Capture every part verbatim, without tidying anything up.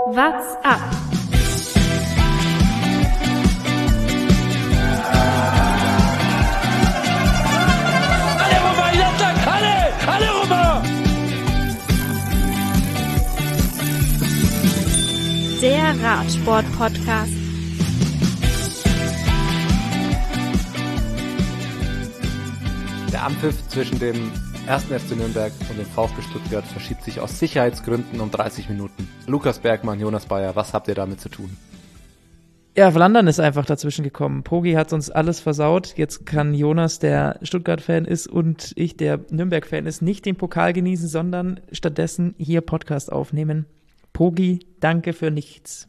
What's up? Alle rüber, Jattak, alle! Alle rüber! Der Radsport-Podcast. Der Anpfiff zwischen dem ersten F C Nürnberg und dem VfB Stuttgart verschiebt sich aus Sicherheitsgründen um dreißig Minuten. Lukas Bergmann, Jonas Bayer, was habt ihr damit zu tun? Ja, Flandern ist einfach dazwischen gekommen. Pogi hat uns alles versaut. Jetzt kann Jonas, der Stuttgart-Fan ist, und ich, der Nürnberg-Fan ist, nicht den Pokal genießen, sondern stattdessen hier Podcast aufnehmen. Pogi, danke für nichts.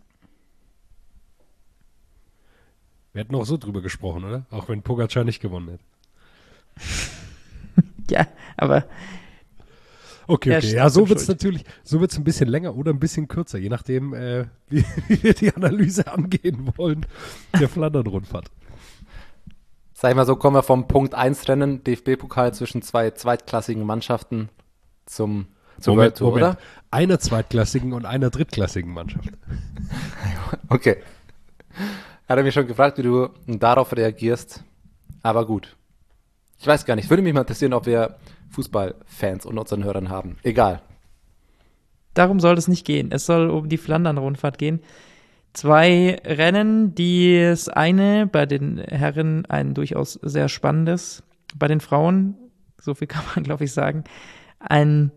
Wir hätten auch so drüber gesprochen, oder? Auch wenn Pogacar nicht gewonnen hätte. Ja, aber... Okay, Ja, okay. stimmt, Ja, so stimmt wird es schuld. natürlich, so wird es ein bisschen länger oder ein bisschen kürzer, je nachdem, äh, wie, wie wir die Analyse angehen wollen, der Flandern-Rundfahrt. Sag ich mal so, kommen wir vom Punkt eins Rennen, D F B-Pokal zwischen zwei zweitklassigen Mannschaften zum, zur World Tour, oder? Einer zweitklassigen und einer drittklassigen Mannschaft. Okay. Hat er mich schon gefragt, wie du darauf reagierst, aber gut. Ich weiß gar nicht, würde mich mal interessieren, ob wir Fußballfans unter unseren Hörern haben. Egal. Darum soll es nicht gehen. Es soll um die Flandern-Rundfahrt gehen. Zwei Rennen, die das eine bei den Herren ein durchaus sehr spannendes, bei den Frauen, so viel kann man glaube ich sagen, ein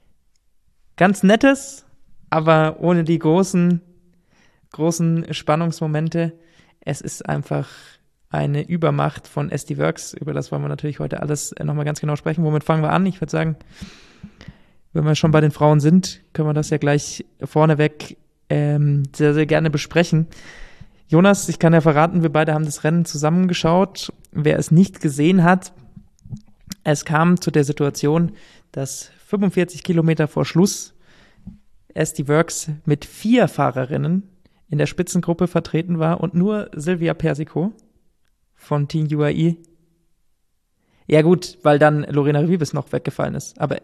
ganz nettes, aber ohne die großen, großen Spannungsmomente. Es ist einfach eine Übermacht von S D Works, über das wollen wir natürlich heute alles nochmal ganz genau sprechen. Womit fangen wir an? Ich würde sagen, wenn wir schon bei den Frauen sind, können wir das ja gleich vorneweg ähm, sehr, sehr gerne besprechen. Jonas, ich kann ja verraten, wir beide haben das Rennen zusammengeschaut. Wer es nicht gesehen hat, es kam zu der Situation, dass fünfundvierzig Kilometer vor Schluss S D Works mit vier Fahrerinnen in der Spitzengruppe vertreten war und nur Silvia Persico von Team U A E. Ja gut, weil dann Lorena Wiebes noch weggefallen ist. Aber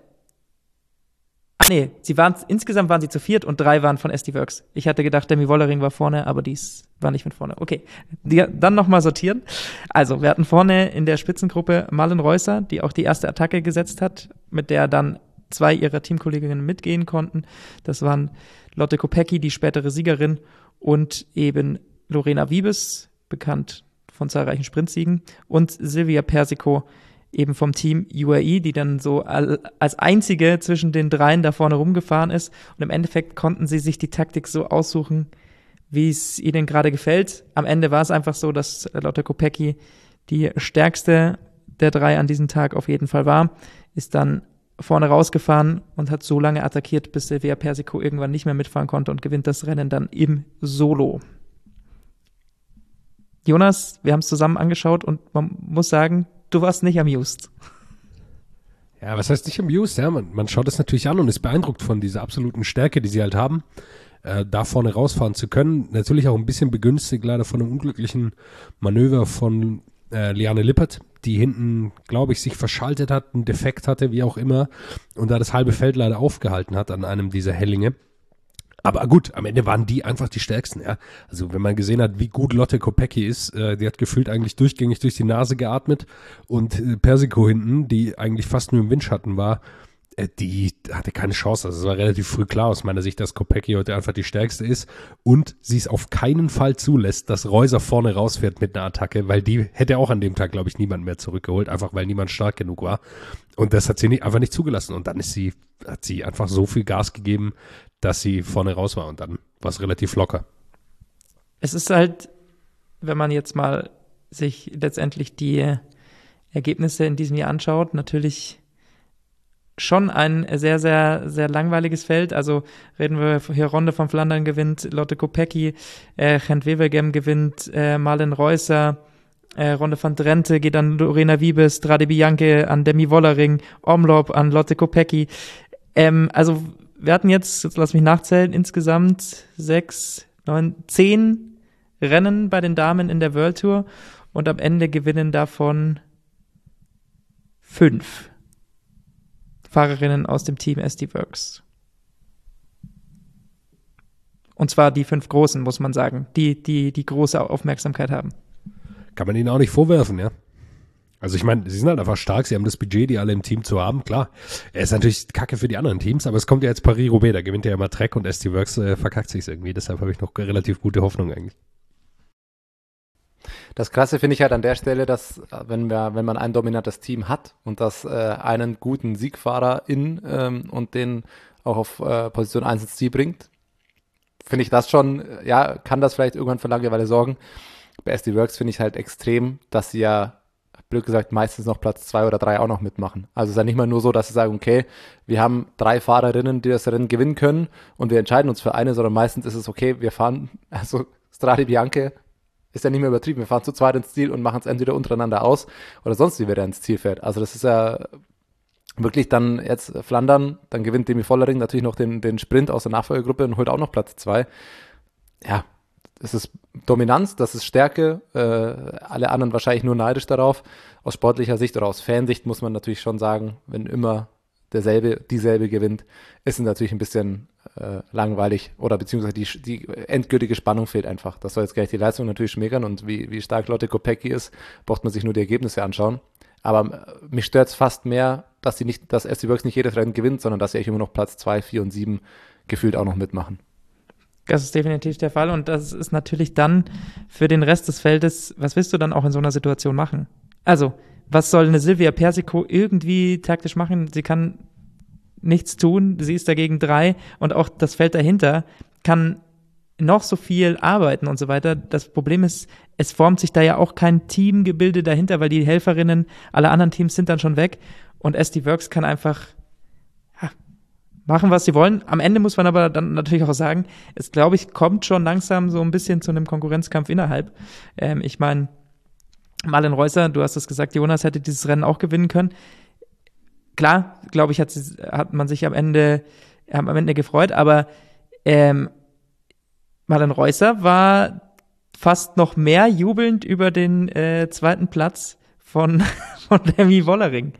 ach nee, sie waren insgesamt waren sie zu viert und drei waren von S D Works. Ich hatte gedacht, Demi Wollering war vorne, aber dies war nicht mit vorne. Okay, die, dann nochmal sortieren. Also, wir hatten vorne in der Spitzengruppe Malin Reusser, die auch die erste Attacke gesetzt hat, mit der dann zwei ihrer Teamkolleginnen mitgehen konnten. Das waren Lotte Kopecky, die spätere Siegerin, und eben Lorena Wiebes, bekannt von zahlreichen Sprintsiegen, und Silvia Persico, eben vom Team U A E, die dann so als einzige zwischen den dreien da vorne rumgefahren ist. Und im Endeffekt konnten sie sich die Taktik so aussuchen, wie es ihnen gerade gefällt. Am Ende war es einfach so, dass Lotte Kopecky die stärkste der drei an diesem Tag auf jeden Fall war, ist dann vorne rausgefahren und hat so lange attackiert, bis Silvia Persico irgendwann nicht mehr mitfahren konnte und gewinnt das Rennen dann im Solo. Jonas, wir haben es zusammen angeschaut und man muss sagen, du warst nicht amused. Ja, was heißt nicht amused? Ja, man, man schaut es natürlich an und ist beeindruckt von dieser absoluten Stärke, die sie halt haben, äh, da vorne rausfahren zu können. Natürlich auch ein bisschen begünstigt leider von einem unglücklichen Manöver von äh, Liane Lippert, die hinten, glaube ich, sich verschaltet hat, einen Defekt hatte, wie auch immer, und da das halbe Feld leider aufgehalten hat an einem dieser Hellinge. Aber gut, am Ende waren die einfach die Stärksten, ja. Also wenn man gesehen hat, wie gut Lotte Kopecky ist, äh, die hat gefühlt eigentlich durchgängig durch die Nase geatmet, und äh, Persico hinten, die eigentlich fast nur im Windschatten war, äh, die hatte keine Chance. Also es war relativ früh klar aus meiner Sicht, dass Kopecky heute einfach die Stärkste ist und sie es auf keinen Fall zulässt, dass Reusser vorne rausfährt mit einer Attacke, weil die hätte auch an dem Tag, glaube ich, niemand mehr zurückgeholt, einfach weil niemand stark genug war. Und das hat sie nicht, einfach nicht zugelassen. Und dann ist sie, hat sie einfach so viel Gas gegeben, dass sie vorne raus war, und dann war es relativ locker. Es ist halt, wenn man jetzt mal sich letztendlich die Ergebnisse in diesem Jahr anschaut, natürlich schon ein sehr, sehr, sehr langweiliges Feld. Also reden wir hier, Ronde von Flandern gewinnt, Lotte Kopecky, äh, Gent Wevelgem gewinnt, äh, Malin Reusser, äh, Ronde van Drenthe geht an Lorena Wiebes, Strade Bianche an Demi Wollering, Omloop an Lotte Kopecky. Ähm, also wir hatten jetzt, jetzt lass mich nachzählen, insgesamt sechs, neun, zehn Rennen bei den Damen in der World Tour und am Ende gewinnen davon fünf Fahrerinnen aus dem Team S D Works. Und zwar die fünf Großen, muss man sagen, die, die, die große Aufmerksamkeit haben. Kann man ihnen auch nicht vorwerfen, ja. Also ich meine, sie sind halt einfach stark, sie haben das Budget, die alle im Team zu haben, klar. Er ist natürlich kacke für die anderen Teams, aber es kommt ja jetzt Paris-Roubaix, da gewinnt ja immer Trek und S D Works äh, verkackt sich irgendwie, deshalb habe ich noch relativ gute Hoffnung eigentlich. Das Krasse finde ich halt an der Stelle, dass wenn wir, wenn man ein dominantes Team hat und das äh, einen guten Siegfahrer in ähm, und den auch auf äh, Position eins ins Ziel bringt, finde ich das schon, ja, kann das vielleicht irgendwann für Langeweile sorgen. Bei S D Works finde ich halt extrem, dass sie ja blöd gesagt, meistens noch Platz zwei oder drei auch noch mitmachen. Also es ist ja nicht mal nur so, dass sie sagen, okay, wir haben drei Fahrerinnen, die das Rennen gewinnen können und wir entscheiden uns für eine, sondern meistens ist es okay, wir fahren, also Strade Bianche ist ja nicht mehr übertrieben, wir fahren zu zweit ins Ziel und machen es entweder untereinander aus oder sonst wie wer da ins Ziel fährt. Also das ist ja wirklich dann jetzt Flandern, dann gewinnt Demi Vollering natürlich noch den, den Sprint aus der Nachfolgegruppe und holt auch noch Platz zwei. Ja, das ist Dominanz, das ist Stärke, äh, alle anderen wahrscheinlich nur neidisch darauf. Aus sportlicher Sicht oder aus Fansicht muss man natürlich schon sagen, wenn immer derselbe, dieselbe gewinnt, ist es natürlich ein bisschen äh, langweilig oder beziehungsweise die, die endgültige Spannung fehlt einfach. Das soll jetzt gleich die Leistung natürlich schmälern und wie, wie stark Lotte Kopecky ist, braucht man sich nur die Ergebnisse anschauen. Aber äh, mich stört es fast mehr, dass sie nicht, dass S D Works nicht jedes Rennen gewinnt, sondern dass sie eigentlich immer noch Platz zwei, vier und sieben gefühlt auch noch mitmachen. Das ist definitiv der Fall und das ist natürlich dann für den Rest des Feldes, was willst du dann auch in so einer Situation machen? Also, was soll eine Silvia Persico irgendwie taktisch machen? Sie kann nichts tun, sie ist dagegen drei und auch das Feld dahinter kann noch so viel arbeiten und so weiter. Das Problem ist, es formt sich da ja auch kein Teamgebilde dahinter, weil die Helferinnen, alle anderen Teams sind dann schon weg und S D Works kann einfach machen, was sie wollen. Am Ende muss man aber dann natürlich auch sagen, es, glaube ich, kommt schon langsam so ein bisschen zu einem Konkurrenzkampf innerhalb. Ähm, ich meine, Malin Reusser, du hast es gesagt, Jonas hätte dieses Rennen auch gewinnen können. Klar, glaube ich, hat, sie, hat man sich am Ende, am Ende gefreut, aber ähm, Malin Reusser war fast noch mehr jubelnd über den äh, zweiten Platz von, von Demi Vollering,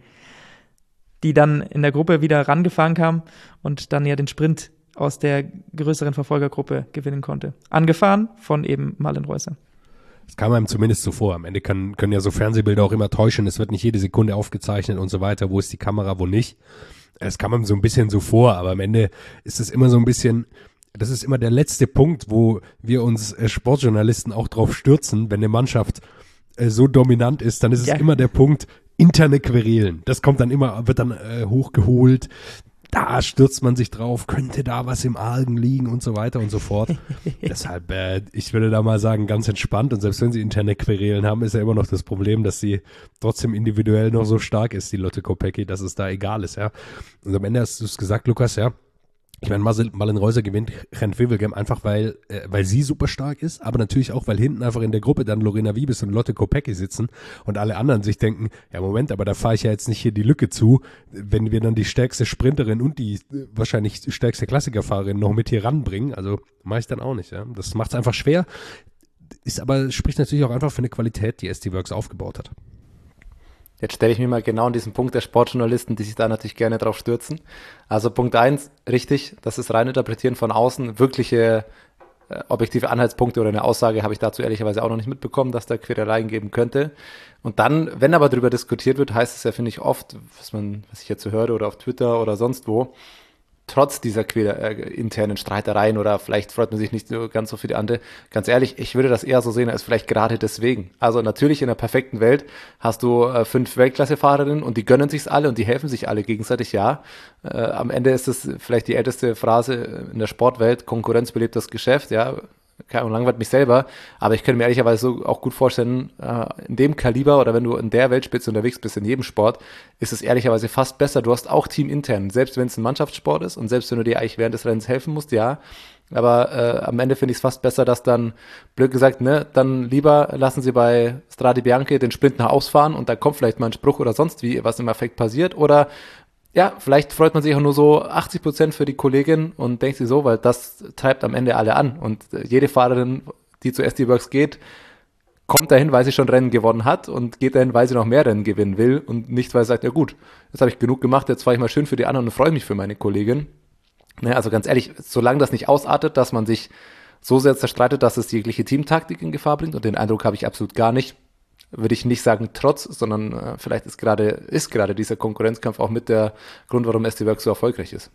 die dann in der Gruppe wieder rangefahren kam und dann ja den Sprint aus der größeren Verfolgergruppe gewinnen konnte. Angefahren von eben Malin Reusser. Das kam einem zumindest so vor. Am Ende kann, können ja so Fernsehbilder auch immer täuschen. Es wird nicht jede Sekunde aufgezeichnet und so weiter. Wo ist die Kamera, wo nicht? Es kam einem so ein bisschen so vor, aber am Ende ist es immer so ein bisschen, das ist immer der letzte Punkt, wo wir uns äh, Sportjournalisten auch drauf stürzen, wenn eine Mannschaft äh, so dominant ist, dann ist es ja immer der Punkt, interne Querelen. Das kommt dann immer, wird dann äh, hochgeholt. Da stürzt man sich drauf, könnte da was im Argen liegen und so weiter und so fort. Deshalb, äh, ich würde da mal sagen, ganz entspannt. Und selbst wenn sie interne Querelen haben, ist ja immer noch das Problem, dass sie trotzdem individuell noch so stark ist, die Lotte Kopecky, dass es da egal ist, ja. Und am Ende hast du es gesagt, Lukas, ja. Ich meine, Malin Reusser gewinnt Gent-Wevelgem einfach, weil äh, weil sie super stark ist, aber natürlich auch, weil hinten einfach in der Gruppe dann Lorena Wiebes und Lotte Kopecky sitzen und alle anderen sich denken, ja Moment, aber da fahre ich ja jetzt nicht hier die Lücke zu, wenn wir dann die stärkste Sprinterin und die äh, wahrscheinlich stärkste Klassikerfahrerin noch mit hier ranbringen, also mache ich dann auch nicht, ja. Das macht es einfach schwer, ist aber, spricht natürlich auch einfach für eine Qualität, die S D Works aufgebaut hat. Jetzt stelle ich mir mal genau an diesen Punkt der Sportjournalisten, die sich da natürlich gerne drauf stürzen. Also Punkt eins, richtig, das ist rein interpretieren von außen. Wirkliche äh, objektive Anhaltspunkte oder eine Aussage habe ich dazu ehrlicherweise auch noch nicht mitbekommen, dass da Quereleien geben könnte. Und dann, wenn aber darüber diskutiert wird, heißt es ja, finde ich, oft, was man, was ich jetzt so höre oder auf Twitter oder sonst wo, trotz dieser quer, äh, internen Streitereien oder vielleicht freut man sich nicht so ganz so für die andere. Ganz ehrlich, ich würde das eher so sehen, als vielleicht gerade deswegen. Also natürlich in der perfekten Welt hast du äh, fünf Weltklassefahrerinnen und die gönnen sich's alle und die helfen sich alle gegenseitig, ja. Äh, am Ende ist es vielleicht die älteste Phrase in der Sportwelt, Konkurrenz belebt das Geschäft, ja. Keine Ahnung, langweilt mich selber, aber ich könnte mir ehrlicherweise so auch gut vorstellen, äh, in dem Kaliber oder wenn du in der Weltspitze unterwegs bist, in jedem Sport, ist es ehrlicherweise fast besser. Du hast auch teamintern, selbst wenn es ein Mannschaftssport ist und selbst wenn du dir eigentlich während des Rennens helfen musst, ja, aber äh, am Ende finde ich es fast besser, dass dann, blöd gesagt, ne, dann lieber lassen sie bei Strade Bianche den Sprint nach ausfahren und da kommt vielleicht mal ein Spruch oder sonst wie, was im Effekt passiert oder ja, vielleicht freut man sich auch nur so achtzig Prozent für die Kollegin und denkt sich so, weil das treibt am Ende alle an. Und jede Fahrerin, die zu S D Works geht, kommt dahin, weil sie schon Rennen gewonnen hat und geht dahin, weil sie noch mehr Rennen gewinnen will und nicht, weil sie sagt, ja gut, jetzt habe ich genug gemacht, jetzt fahre ich mal schön für die anderen und freue mich für meine Kollegin. Ne, also ganz ehrlich, solange das nicht ausartet, dass man sich so sehr zerstreitet, dass es jegliche Teamtaktik in Gefahr bringt, und den Eindruck habe ich absolut gar nicht, würde ich nicht sagen trotz, sondern äh, vielleicht ist gerade ist gerade dieser Konkurrenzkampf auch mit der Grund, warum S C Work so erfolgreich ist.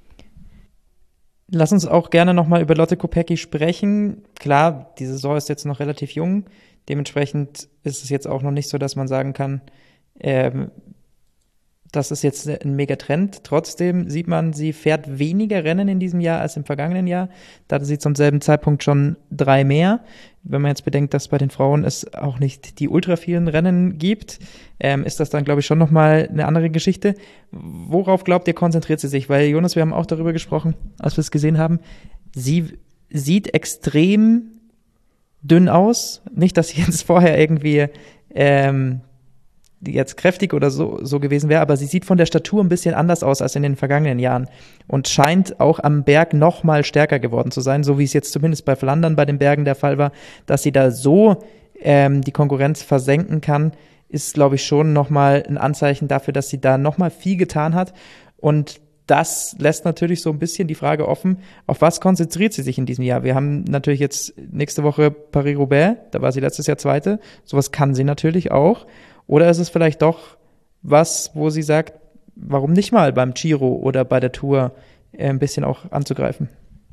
Lass uns auch gerne nochmal über Lotte Kopecky sprechen. Klar, die Saison ist jetzt noch relativ jung. Dementsprechend ist es jetzt auch noch nicht so, dass man sagen kann, ähm, das ist jetzt ein Megatrend. Trotzdem sieht man, sie fährt weniger Rennen in diesem Jahr als im vergangenen Jahr. Da hatte sie zum selben Zeitpunkt schon drei mehr. Wenn man jetzt bedenkt, dass bei den Frauen es auch nicht die ultra vielen Rennen gibt, ähm, ist das dann, glaube ich, schon nochmal eine andere Geschichte. Worauf glaubt ihr, konzentriert sie sich? Weil, Jonas, wir haben auch darüber gesprochen, als wir es gesehen haben. Sie sieht extrem dünn aus. Nicht, dass sie jetzt vorher irgendwie ähm, die jetzt kräftig oder so, so gewesen wäre, aber sie sieht von der Statur ein bisschen anders aus als in den vergangenen Jahren und scheint auch am Berg noch mal stärker geworden zu sein, so wie es jetzt zumindest bei Flandern bei den Bergen der Fall war, dass sie da so ähm, die Konkurrenz versenken kann, ist, glaube ich, schon noch mal ein Anzeichen dafür, dass sie da noch mal viel getan hat, und das lässt natürlich so ein bisschen die Frage offen, auf was konzentriert sie sich in diesem Jahr? Wir haben natürlich jetzt nächste Woche Paris-Roubaix, da war sie letztes Jahr Zweite, sowas kann sie natürlich auch. Oder ist es vielleicht doch was, wo sie sagt, warum nicht mal beim Giro oder bei der Tour äh, ein bisschen auch anzugreifen?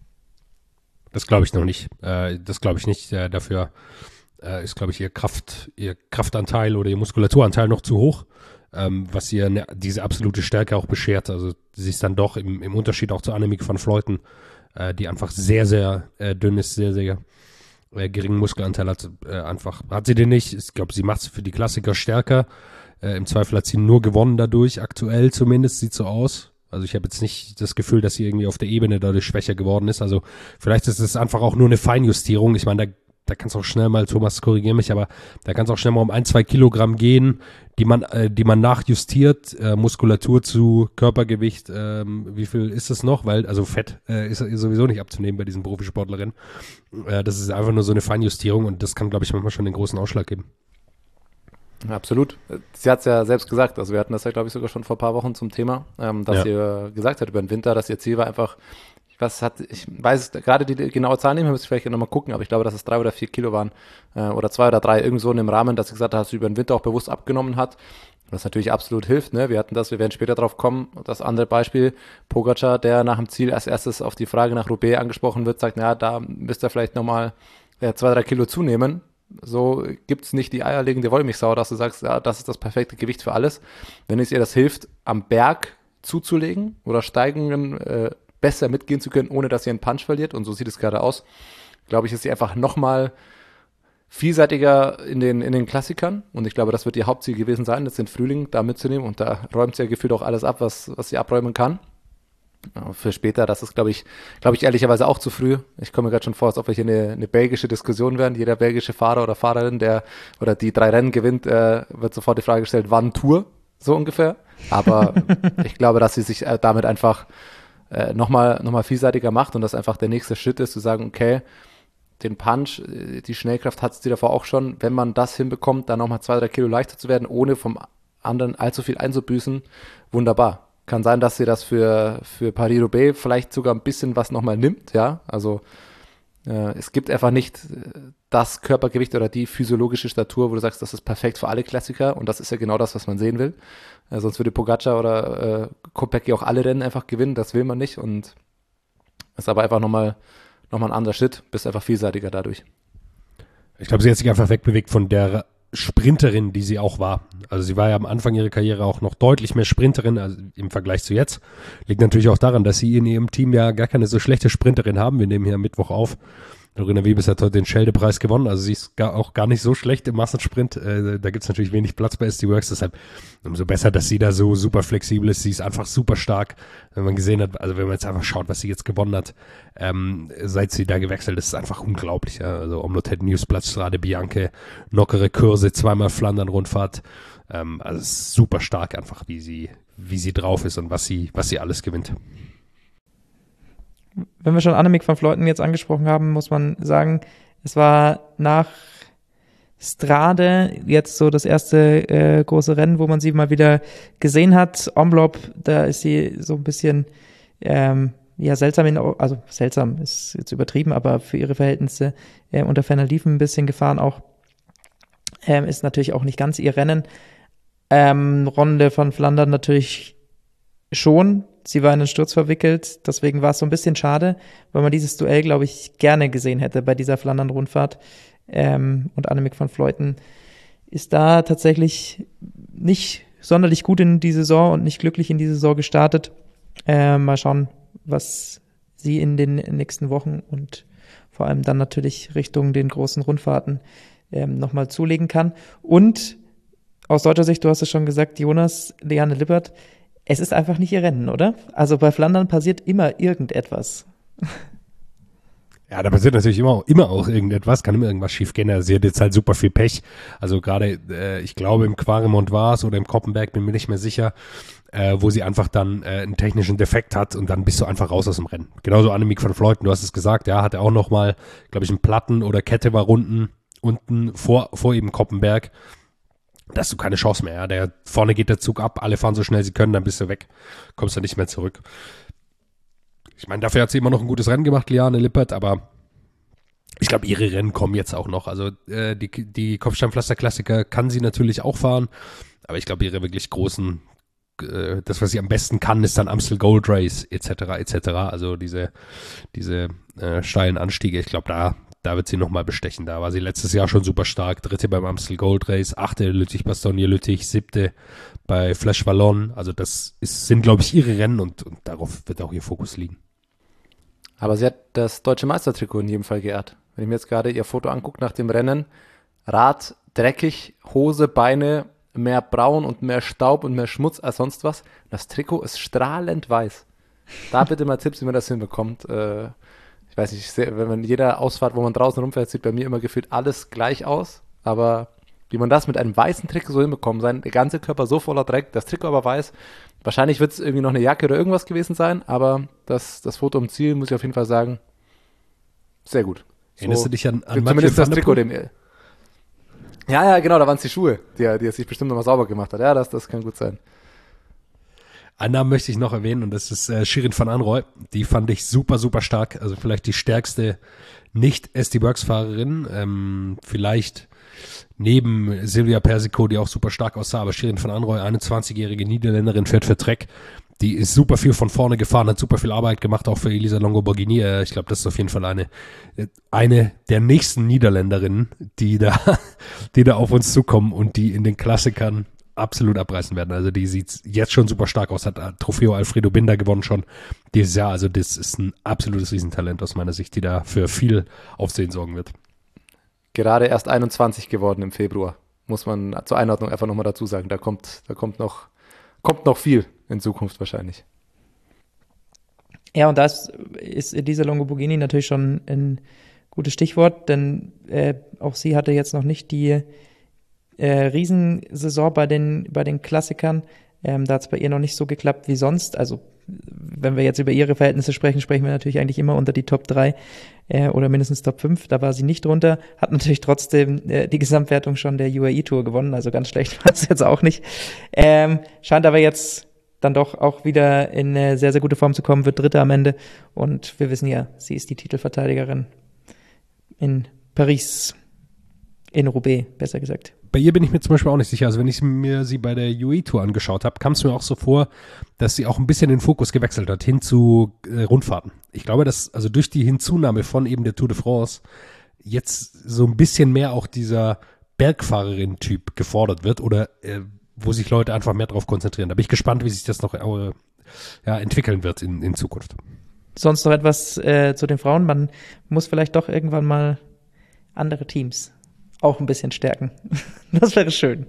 Das glaube ich noch nicht. Äh, das glaube ich nicht. Äh, dafür äh, ist, glaube ich, ihr Kraft, ihr Kraftanteil oder ihr Muskulaturanteil noch zu hoch, ähm, was ihr ne, diese absolute Stärke auch beschert. Also sie ist dann doch im, im Unterschied auch zu Annemiek van Vleuten, äh, die einfach sehr, sehr äh, dünn ist, sehr, sehr Äh, geringen Muskelanteil hat, äh, einfach, hat sie den nicht. Ich glaube, sie macht es für die Klassiker stärker. Äh, Im Zweifel hat sie nur gewonnen dadurch, aktuell zumindest, sieht so aus. Also ich habe jetzt nicht das Gefühl, dass sie irgendwie auf der Ebene dadurch schwächer geworden ist. Also vielleicht ist es einfach auch nur eine Feinjustierung. Ich meine, da, da kann es auch schnell mal, Thomas, korrigiere mich, aber da kann es auch schnell mal um ein, zwei Kilogramm gehen, die man, äh, die man nachjustiert, äh, Muskulatur zu Körpergewicht, ähm, wie viel ist es noch? Weil, also Fett äh, ist, ist sowieso nicht abzunehmen bei diesen Profisportlerinnen. Äh, das ist einfach nur so eine Feinjustierung, und das kann, glaube ich, manchmal schon den großen Ausschlag geben. Absolut. Sie hat es ja selbst gesagt, also wir hatten das ja, glaube ich, sogar schon vor ein paar Wochen zum Thema, ähm, dass ja. sie gesagt hat über den Winter, dass ihr Ziel war einfach, was hat, ich weiß gerade die genaue Zahl nicht mehr, müsste ich vielleicht nochmal gucken, aber ich glaube, dass es drei oder vier Kilo waren, äh, oder zwei oder drei, irgend so in dem Rahmen, dass sie gesagt hat, dass sie über den Winter auch bewusst abgenommen hat, was natürlich absolut hilft, ne, wir hatten das, wir werden später drauf kommen, das andere Beispiel, Pogacar, der nach dem Ziel als erstes auf die Frage nach Roubaix angesprochen wird, sagt, naja, da müsst ihr vielleicht nochmal äh, zwei, drei Kilo zunehmen, so gibt's nicht die eierlegende Wollmilchsau, dass du sagst, ja, das ist das perfekte Gewicht für alles, wenn es ihr das hilft, am Berg zuzulegen oder Steigungen äh, besser mitgehen zu können, ohne dass sie einen Punch verliert, und so sieht es gerade aus, glaube ich, ist sie einfach nochmal vielseitiger in den, in den Klassikern, und ich glaube, das wird ihr Hauptziel gewesen sein, jetzt den Frühling da mitzunehmen, und da räumt sie ja gefühlt auch alles ab, was, was sie abräumen kann. Ja, für später, das ist, glaube ich, glaube ich, ehrlicherweise auch zu früh. Ich komme mir gerade schon vor, als ob wir hier eine, eine belgische Diskussion wären. Jeder belgische Fahrer oder Fahrerin, der oder die drei Rennen gewinnt, äh, wird sofort die Frage gestellt, wann Tour, so ungefähr. Aber ich glaube, dass sie sich äh, damit einfach äh, nochmal noch mal vielseitiger macht, und das einfach der nächste Schritt ist, zu sagen, okay, den Punch, die Schnellkraft hat sie davor auch schon. Wenn man das hinbekommt, dann nochmal zwei, drei Kilo leichter zu werden, ohne vom anderen allzu viel einzubüßen, wunderbar. Kann sein, dass sie das für, für Paris-Roubaix vielleicht sogar ein bisschen was nochmal nimmt, ja, also äh, es gibt einfach nicht das Körpergewicht oder die physiologische Statur, wo du sagst, das ist perfekt für alle Klassiker, und das ist ja genau das, was man sehen will, äh, sonst würde Pogacar oder äh, Kopecky auch alle Rennen einfach gewinnen, das will man nicht, und ist aber einfach nochmal nochmal ein anderer Schritt, bist einfach vielseitiger dadurch. Ich glaube, sie hat sich einfach wegbewegt von der Sprinterin, die sie auch war. Also sie war ja am Anfang ihrer Karriere auch noch deutlich mehr Sprinterin also im Vergleich zu jetzt. Liegt natürlich auch daran, dass sie in ihrem Team ja gar keine so schlechte Sprinterin haben. Wir nehmen hier am Mittwoch auf. Lorena Wiebes hat heute den Schelde-Preis gewonnen, also sie ist gar, auch gar nicht so schlecht im Massensprint. Äh, da gibt es natürlich wenig Platz bei S D Works, deshalb umso besser, dass sie da so super flexibel ist. Sie ist einfach super stark, wenn man gesehen hat, also wenn man jetzt einfach schaut, was sie jetzt gewonnen hat, ähm, seit sie da gewechselt ist, ist einfach unglaublich. Ja? Also Omlotet Newsplatz, Strade Bianche, Nockere Kurse, zweimal Flandern-Rundfahrt. Ähm, also es ist super stark einfach, wie sie, wie sie drauf ist und was sie, was sie alles gewinnt. Wenn wir schon Annemiek van Vleuten jetzt angesprochen haben, muss man sagen, es war nach Strade jetzt so das erste äh, große Rennen, wo man sie mal wieder gesehen hat. Omloop, da ist sie so ein bisschen ähm, ja seltsam, in, also seltsam ist jetzt übertrieben, aber für ihre Verhältnisse äh, unter ferner Liefen ein bisschen gefahren auch. Ähm, ist natürlich auch nicht ganz ihr Rennen. Ähm, Ronde von Flandern natürlich schon. Sie war in den Sturz verwickelt, deswegen war es so ein bisschen schade, weil man dieses Duell, glaube ich, gerne gesehen hätte bei dieser Flandern-Rundfahrt. Ähm, und Annemiek van Vleuten ist da tatsächlich nicht sonderlich gut in die Saison und nicht glücklich in die Saison gestartet. Äh, mal schauen, was sie in den nächsten Wochen und vor allem dann natürlich Richtung den großen Rundfahrten ähm, nochmal zulegen kann. Und aus deutscher Sicht, du hast es schon gesagt, Jonas, Liane Lippert, es ist einfach nicht ihr Rennen, oder? Also bei Flandern passiert immer irgendetwas. Ja, da passiert natürlich immer, immer auch irgendetwas, kann immer irgendwas schief gehen. Sie hat jetzt halt super viel Pech. Also gerade, äh, ich glaube, im Quaremont war es oder im Koppenberg, bin mir nicht mehr sicher, äh, wo sie einfach dann äh, einen technischen Defekt hat und dann bist du einfach raus aus dem Rennen. Genauso Annemiek van Vleuten, du hast es gesagt, ja, hatte auch nochmal, glaube ich, einen Platten oder Kette war unten, unten vor, vor eben Koppenberg. Da hast du keine Chance mehr. Ja. Der, vorne geht der Zug ab, alle fahren so schnell sie können, dann bist du weg, kommst du nicht mehr zurück. Ich meine, dafür hat sie immer noch ein gutes Rennen gemacht, Liane Lippert, aber ich glaube, ihre Rennen kommen jetzt auch noch. Also äh, die, die Kopfsteinpflaster-Klassiker kann sie natürlich auch fahren, aber ich glaube, ihre wirklich großen, äh, das, was sie am besten kann, ist dann Amstel Gold Race et cetera et cetera. Also diese, diese äh, steilen Anstiege, ich glaube, da Da wird sie nochmal bestechen. Da war sie letztes Jahr schon super stark. Dritte beim Amstel Gold Race, achte Lüttich-Bastogne-Lüttich, siebte bei Flèche Wallonne. Also das ist, sind, glaube ich, ihre Rennen und, und darauf wird auch ihr Fokus liegen. Aber sie hat das deutsche Meistertrikot in jedem Fall geehrt. Wenn ich mir jetzt gerade ihr Foto angucke nach dem Rennen, Rad dreckig, Hose, Beine, mehr Braun und mehr Staub und mehr Schmutz als sonst was. Das Trikot ist strahlend weiß. Da bitte mal Tipps, wie man das hinbekommt. Äh, Ich weiß nicht, wenn man jeder Ausfahrt, wo man draußen rumfährt, sieht bei mir immer gefühlt alles gleich aus. Aber wie man das mit einem weißen Trikot so hinbekommt, sein der ganze Körper so voller Dreck, das Trikot aber weiß. Wahrscheinlich wird es irgendwie noch eine Jacke oder irgendwas gewesen sein, aber das, das Foto im Ziel, muss ich auf jeden Fall sagen, sehr gut. So, Erinnerst du dich an, an zumindest das Trikot dem. Ja, ja, genau, da waren es die Schuhe, die er, die er sich bestimmt nochmal sauber gemacht hat. Ja, das, das kann gut sein. Einen Namen möchte ich noch erwähnen und das ist äh, Shirin van Anrooy. Die fand ich super, super stark. Also vielleicht die stärkste Nicht-S D-Works-Fahrerin. Ähm, vielleicht neben Silvia Persico, die auch super stark aussah. Aber Shirin van Anrooy, einundzwanzigjährige Niederländerin, fährt für Trek. Die ist super viel von vorne gefahren, hat super viel Arbeit gemacht, auch für Elisa Longo-Borghini. Äh, ich glaube, das ist auf jeden Fall eine, eine der nächsten Niederländerinnen, die da, die da auf uns zukommen und die in den Klassikern absolut abreißen werden. Also die sieht jetzt schon super stark aus, hat Trofeo Alfredo Binder gewonnen schon dieses Jahr. Also das ist ein absolutes Riesentalent aus meiner Sicht, die da für viel Aufsehen sorgen wird. Gerade erst einundzwanzig geworden im Februar, muss man zur Einordnung einfach nochmal dazu sagen. Da kommt, da kommt noch, kommt noch viel in Zukunft wahrscheinlich. Ja, und das ist Elisa Longo-Borghini natürlich schon ein gutes Stichwort, denn äh, auch sie hatte jetzt noch nicht die Äh, Riesensaison bei den, bei den Klassikern. Ähm, da hat es bei ihr noch nicht so geklappt wie sonst. Also wenn wir jetzt über ihre Verhältnisse sprechen, sprechen wir natürlich eigentlich immer unter die Top drei äh, oder mindestens Top fünf. Da war sie nicht drunter. Hat natürlich trotzdem äh, die Gesamtwertung schon der U A E-Tour gewonnen. Also ganz schlecht war es jetzt auch nicht. Ähm, scheint aber jetzt dann doch auch wieder in eine sehr, sehr gute Form zu kommen. Wird Dritte am Ende. Und wir wissen ja, sie ist die Titelverteidigerin in Paris. In Roubaix, besser gesagt. Bei ihr bin ich mir zum Beispiel auch nicht sicher. Also wenn ich mir sie bei der U A E-Tour angeschaut habe, kam es mir auch so vor, dass sie auch ein bisschen den Fokus gewechselt hat, hin zu äh, Rundfahrten. Ich glaube, dass also durch die Hinzunahme von eben der Tour de France jetzt so ein bisschen mehr auch dieser Bergfahrerin-Typ gefordert wird oder äh, wo sich Leute einfach mehr drauf konzentrieren. Da bin ich gespannt, wie sich das noch äh, ja, entwickeln wird in, in Zukunft. Sonst noch etwas äh, zu den Frauen. Man muss vielleicht doch irgendwann mal andere Teams auch ein bisschen stärken. Das wäre schön.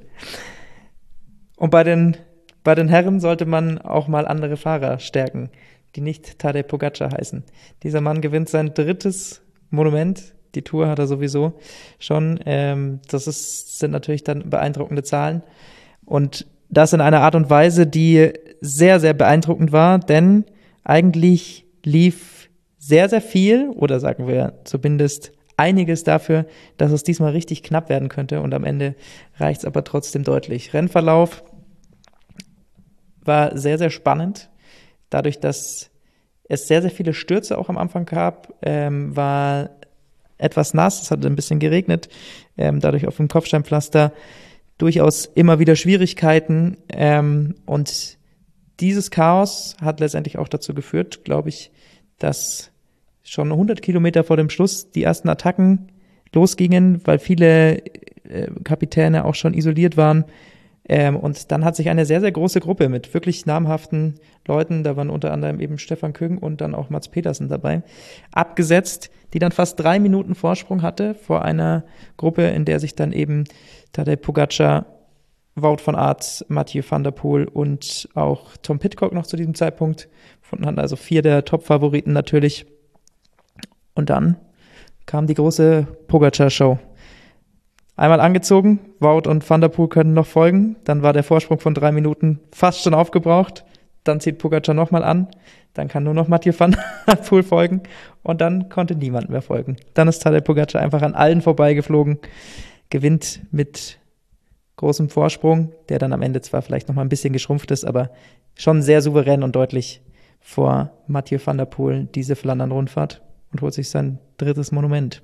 Und bei den, bei den Herren sollte man auch mal andere Fahrer stärken, die nicht Tadej Pogačar heißen. Dieser Mann gewinnt sein drittes Monument. Die Tour hat er sowieso schon. Ähm, das ist, sind natürlich dann beeindruckende Zahlen. Und das in einer Art und Weise, die sehr, sehr beeindruckend war, denn eigentlich lief sehr, sehr viel, oder sagen wir zumindest einiges dafür, dass es diesmal richtig knapp werden könnte und am Ende reicht es aber trotzdem deutlich. Rennverlauf war sehr, sehr spannend, dadurch, dass es sehr, sehr viele Stürze auch am Anfang gab, ähm, war etwas nass, es hat ein bisschen geregnet, ähm, dadurch auf dem Kopfsteinpflaster durchaus immer wieder Schwierigkeiten ähm, und dieses Chaos hat letztendlich auch dazu geführt, glaube ich, dass schon hundert Kilometer vor dem Schluss die ersten Attacken losgingen, weil viele äh, Kapitäne auch schon isoliert waren. Ähm, und dann hat sich eine sehr, sehr große Gruppe mit wirklich namhaften Leuten, da waren unter anderem eben Stefan Küng und dann auch Mads Pedersen dabei, abgesetzt, die dann fast drei Minuten Vorsprung hatte vor einer Gruppe, in der sich dann eben Tadej Pogačar, Wout van Aert, Mathieu van der Poel und auch Tom Pidcock noch zu diesem Zeitpunkt gefunden hatten, also vier der Top-Favoriten natürlich. Und dann kam die große Pogačar-Show. Einmal angezogen, Wout und Van der Poel können noch folgen, dann war der Vorsprung von drei Minuten fast schon aufgebraucht, dann zieht Pogačar nochmal an, dann kann nur noch Mathieu van der Poel folgen und dann konnte niemand mehr folgen. Dann ist Tadej Pogačar einfach an allen vorbeigeflogen, gewinnt mit großem Vorsprung, der dann am Ende zwar vielleicht noch mal ein bisschen geschrumpft ist, aber schon sehr souverän und deutlich vor Mathieu van der Poel diese Flandern-Rundfahrt und holt sich sein drittes Monument.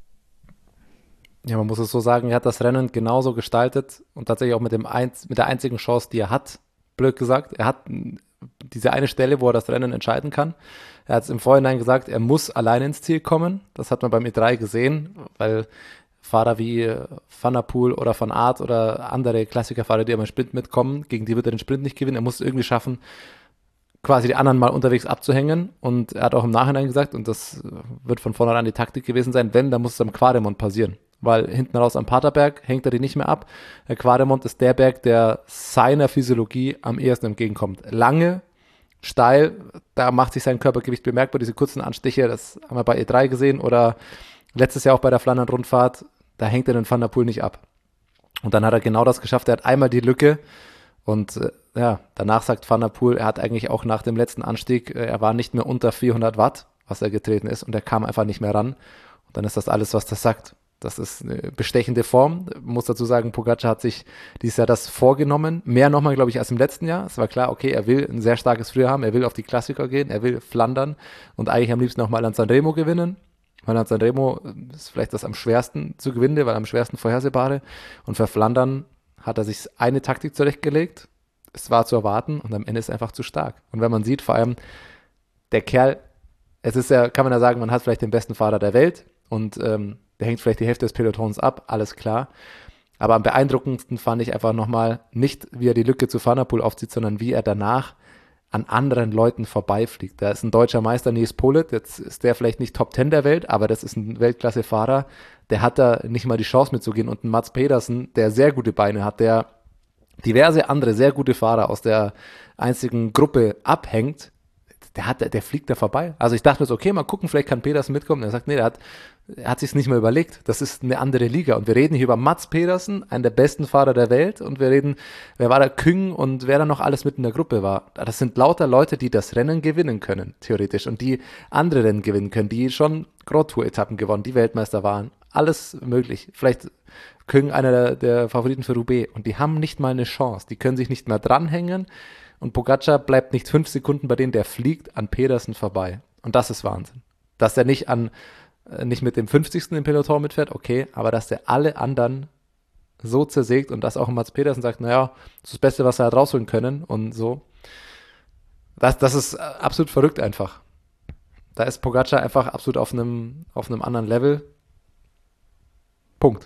Ja, man muss es so sagen, er hat das Rennen genauso gestaltet und tatsächlich auch mit, dem Einz- mit der einzigen Chance, die er hat, blöd gesagt. Er hat diese eine Stelle, wo er das Rennen entscheiden kann. Er hat es im Vorhinein gesagt, er muss alleine ins Ziel kommen. Das hat man beim E drei gesehen, weil Fahrer wie Van der Poel oder Van Aert oder andere Klassikerfahrer, die immer im Sprint mitkommen, gegen die wird er den Sprint nicht gewinnen. Er muss es irgendwie schaffen, quasi die anderen mal unterwegs abzuhängen. Und er hat auch im Nachhinein gesagt, und das wird von vornherein die Taktik gewesen sein, wenn, dann muss es am Quaremont passieren. Weil hinten raus am Paterberg hängt er die nicht mehr ab. Der Quaremont ist der Berg, der seiner Physiologie am ehesten entgegenkommt. Lange, steil, da macht sich sein Körpergewicht bemerkbar. Diese kurzen Anstiche, das haben wir bei E drei gesehen oder letztes Jahr auch bei der Flandern-Rundfahrt, da hängt er den Van der Poel nicht ab. Und dann hat er genau das geschafft. Er hat einmal die Lücke und äh, ja, danach sagt Van der Poel, er hat eigentlich auch nach dem letzten Anstieg, äh, er war nicht mehr unter vierhundert Watt, was er getreten ist und er kam einfach nicht mehr ran. Und dann ist das alles, was das sagt. Das ist eine bestechende Form. Ich muss dazu sagen, Pogačar hat sich dieses Jahr das vorgenommen. Mehr nochmal, glaube ich, als im letzten Jahr. Es war klar, okay, er will ein sehr starkes Frühjahr haben, er will auf die Klassiker gehen, er will Flandern und eigentlich am liebsten nochmal an Sanremo gewinnen. Weil an Sanremo ist vielleicht das am schwersten zu gewinnen, weil am schwersten vorhersehbare. Und für Flandern hat er sich eine Taktik zurechtgelegt. Es war zu erwarten und am Ende ist er einfach zu stark. Und wenn man sieht, vor allem der Kerl, es ist ja, kann man ja sagen, man hat vielleicht den besten Fahrer der Welt und ähm, der hängt vielleicht die Hälfte des Pelotons ab, alles klar. Aber am beeindruckendsten fand ich einfach nochmal nicht, wie er die Lücke zu Van der Poel aufzieht, sondern wie er danach an anderen Leuten vorbeifliegt. Da ist ein deutscher Meister, Nils Politt, jetzt ist der vielleicht nicht Top Ten der Welt, aber das ist ein Weltklasse-Fahrer, der hat da nicht mal die Chance mitzugehen. Und ein Mads Pedersen, der sehr gute Beine hat, der diverse andere sehr gute Fahrer aus der einzigen Gruppe abhängt, der hat, der fliegt da vorbei. Also ich dachte mir so, okay, mal gucken, vielleicht kann Pedersen mitkommen. Er sagt, nee, der hat, er hat sich's nicht mehr überlegt. Das ist eine andere Liga. Und wir reden hier über Mads Pedersen, einen der besten Fahrer der Welt. Und wir reden, wer war da, Küng und wer da noch alles mit in der Gruppe war. Das sind lauter Leute, die das Rennen gewinnen können, theoretisch. Und die andere Rennen gewinnen können, die schon Grand Tour-Etappen gewonnen, die Weltmeister waren. Alles möglich. Vielleicht Küng einer der, der Favoriten für Roubaix. Und die haben nicht mal eine Chance. Die können sich nicht mehr dranhängen. Und Pogačar bleibt nicht fünf Sekunden bei denen, der fliegt an Pedersen vorbei. Und das ist Wahnsinn. Dass er nicht an, nicht mit dem fünfzigsten im Peloton mitfährt, okay, aber dass der alle anderen so zersägt und dass auch Mads Pedersen sagt, naja, das ist das Beste, was er hat rausholen können und so. Das, das ist absolut verrückt einfach. Da ist Pogačar einfach absolut auf einem, auf einem anderen Level. Punkt.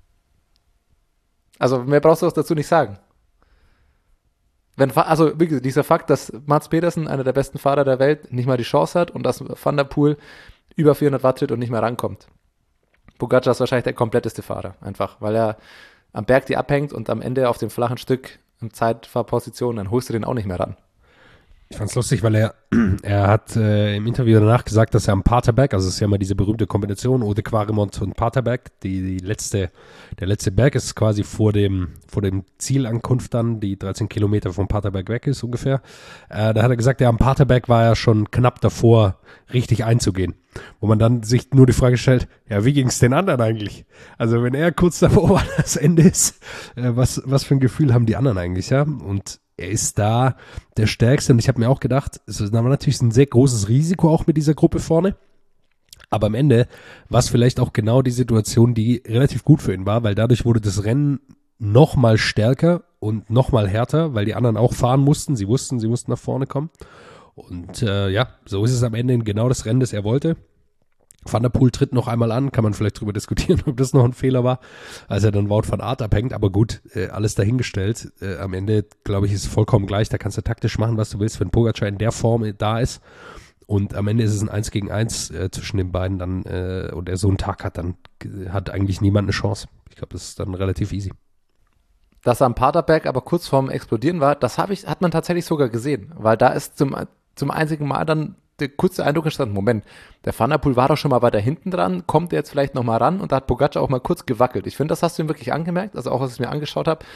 Also mehr brauchst du auch dazu nicht sagen. Wenn, also wie gesagt, dieser Fakt, dass Mads Pedersen, einer der besten Fahrer der Welt, nicht mal die Chance hat und dass Van der Poel über vierhundert Watt tritt und nicht mehr rankommt. Pogačar ist wahrscheinlich der kompletteste Fahrer, einfach, weil er am Berg die abhängt und am Ende auf dem flachen Stück in Zeitfahrposition, dann holst du den auch nicht mehr ran. Ich fand's lustig, weil er, er hat äh, im Interview danach gesagt, dass er am Paterberg, also es ist ja immer diese berühmte Kombination, Eau de Quaremont und Paterberg, die, die letzte, der letzte Berg ist quasi vor dem, vor dem Zielankunft dann, die dreizehn Kilometer vom Paterberg weg ist ungefähr. Äh, da hat er gesagt, ja, am Paterberg war er schon knapp davor, richtig einzugehen. Wo man dann sich nur die Frage stellt, ja, wie ging's den anderen eigentlich? Also wenn er kurz davor war, das Ende ist, äh, was, was für ein Gefühl haben die anderen eigentlich, ja? Und er ist da der Stärkste. Und ich habe mir auch gedacht, es war natürlich ein sehr großes Risiko auch mit dieser Gruppe vorne. Aber am Ende war es vielleicht auch genau die Situation, die relativ gut für ihn war, weil dadurch wurde das Rennen noch mal stärker und noch mal härter, weil die anderen auch fahren mussten. Sie wussten, sie mussten nach vorne kommen. Und äh, ja, so ist es am Ende genau das Rennen, das er wollte. Van der Poel tritt noch einmal an, kann man vielleicht drüber diskutieren, ob das noch ein Fehler war, als er dann Wout van Aert abhängt. Aber gut, äh, alles dahingestellt. Äh, am Ende, glaube ich, ist es vollkommen gleich. Da kannst du taktisch machen, was du willst, wenn Pogacar in der Form da ist. Und am Ende ist es ein Eins gegen Eins äh, zwischen den beiden dann äh, und er so einen Tag hat, dann äh, hat eigentlich niemand eine Chance. Ich glaube, das ist dann relativ easy. Dass er am Paterberg aber kurz vorm Explodieren war, das hab ich, hat man tatsächlich sogar gesehen, weil da ist zum, zum einzigen Mal dann der kurze Eindruck entstanden, Moment, der Van der Poel war doch schon mal weiter hinten dran, kommt der jetzt vielleicht nochmal ran und da hat Pogacar auch mal kurz gewackelt. Ich finde, das hast du ihm wirklich angemerkt, also auch, als ich mir angeschaut habe,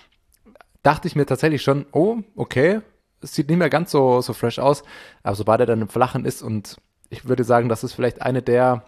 dachte ich mir tatsächlich schon, oh, okay, es sieht nicht mehr ganz so, so fresh aus, aber sobald er dann im Flachen ist und ich würde sagen, das ist vielleicht eine der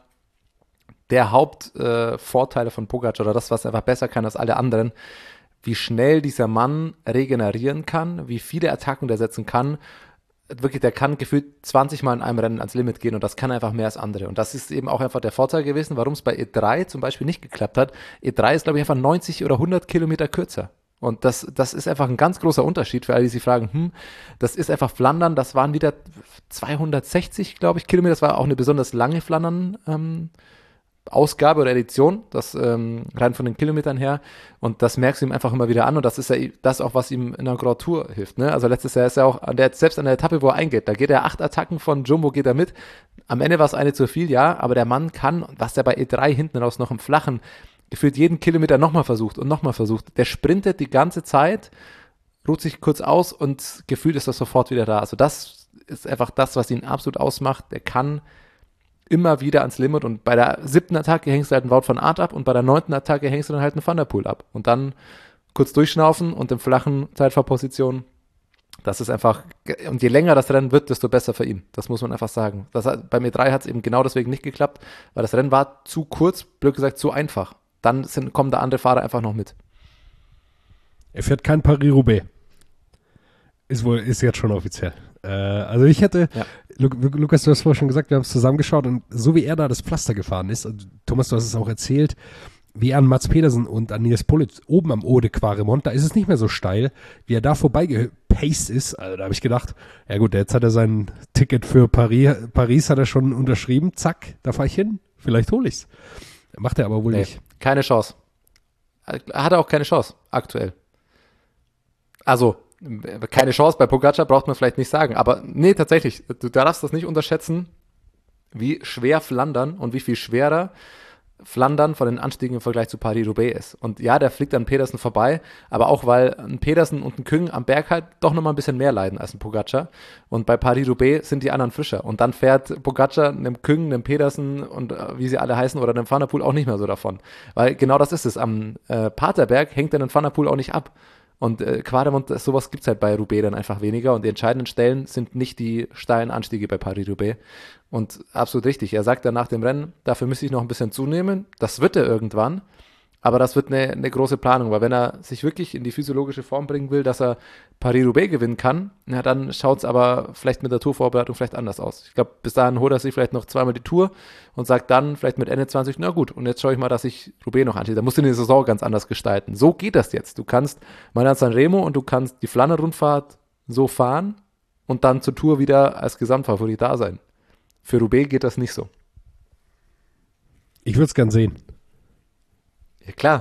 der Hauptvorteile äh, von Pogacar oder das, was er einfach besser kann als alle anderen, wie schnell dieser Mann regenerieren kann, wie viele Attacken der setzen kann. Wirklich, der kann gefühlt zwanzig Mal in einem Rennen ans Limit gehen und das kann einfach mehr als andere. Und das ist eben auch einfach der Vorteil gewesen, warum es bei E drei zum Beispiel nicht geklappt hat. E drei ist, glaube ich, einfach neunzig oder hundert Kilometer kürzer. Und das, das ist einfach ein ganz großer Unterschied für alle, die sich fragen, hm, das ist einfach Flandern, das waren wieder zweihundertsechzig, glaube ich, Kilometer. Das war auch eine besonders lange Flandern, ähm, Ausgabe oder Edition, das ähm, rein von den Kilometern her und das merkst du ihm einfach immer wieder an und das ist ja das auch, was ihm in der Grand Tour hilft, ne? Also letztes Jahr ist er auch, der, selbst an der Etappe, wo er eingeht, da geht er acht Attacken von Jumbo, geht er mit, am Ende war es eine zu viel, ja, aber der Mann kann, was der bei E drei hinten raus noch im Flachen, gefühlt jeden Kilometer nochmal versucht und nochmal versucht, der sprintet die ganze Zeit, ruht sich kurz aus und gefühlt ist das sofort wieder da, also das ist einfach das, was ihn absolut ausmacht, der kann immer wieder ans Limit und bei der siebten Attacke hängst du halt einen Wout van Aert ab und bei der neunten Attacke hängst du dann halt einen Van der Poel ab und dann kurz durchschnaufen und im flachen Zeitfahrposition, das ist einfach, und je länger das Rennen wird, desto besser für ihn, das muss man einfach sagen. Das hat, beim E drei hat es eben genau deswegen nicht geklappt, weil das Rennen war zu kurz, blöd gesagt zu einfach, dann sind, kommen da andere Fahrer einfach noch mit. Er fährt kein Paris-Roubaix. Ist wohl, ist jetzt schon offiziell. Äh, also ich hätte, ja. Lu- Lukas, du hast vorhin schon gesagt, wir haben es zusammengeschaut und so wie er da das Pflaster gefahren ist, und Thomas, du hast es auch erzählt, wie er an Mats Pedersen und an Nils Polic oben am Eau de Quaremont, da ist es nicht mehr so steil, wie er da vorbeigepaced ist. Also da habe ich gedacht, ja gut, jetzt hat er sein Ticket für Paris, Paris hat er schon unterschrieben, zack, da fahre ich hin, vielleicht hole ich's. Macht er aber wohl nee, nicht. Keine Chance. Hat er auch keine Chance, aktuell. Also, keine Chance, bei Pogacar braucht man vielleicht nicht sagen, aber nee, tatsächlich, du darfst das nicht unterschätzen, wie schwer Flandern und wie viel schwerer Flandern von den Anstiegen im Vergleich zu Paris-Roubaix ist. Und ja, der fliegt an Pedersen vorbei, aber auch, weil ein Pedersen und ein Küng am Berg halt doch nochmal ein bisschen mehr leiden als ein Pogacar. Und bei Paris-Roubaix sind die anderen frischer. Und dann fährt Pogacar einem Küng, einem Pedersen und äh, wie sie alle heißen oder einem Van der Poel auch nicht mehr so davon. Weil genau das ist es. Am äh, Paterberg hängt dann ein Van der Poel auch nicht ab. Und äh, Quaremont, sowas gibt es halt bei Roubaix dann einfach weniger und die entscheidenden Stellen sind nicht die steilen Anstiege bei Paris-Roubaix. Und absolut richtig, er sagt dann nach dem Rennen, dafür müsste ich noch ein bisschen zunehmen, das wird er irgendwann, aber das wird eine, eine große Planung, weil wenn er sich wirklich in die physiologische Form bringen will, dass er Paris-Roubaix gewinnen kann, ja, dann schaut es aber vielleicht mit der Tourvorbereitung vielleicht anders aus. Ich glaube, bis dahin holt er sich vielleicht noch zweimal die Tour und sagt dann vielleicht mit Ende zwanzig, na gut, und jetzt schaue ich mal, dass ich Roubaix noch anschließe. Da musst du die Saison ganz anders gestalten. So geht das jetzt. Du kannst mal nach Sanremo und du kannst die Flandern-Rundfahrt so fahren und dann zur Tour wieder als Gesamtfavorit da sein. Für Roubaix geht das nicht so. Ich würde es gern sehen. Ja, klar.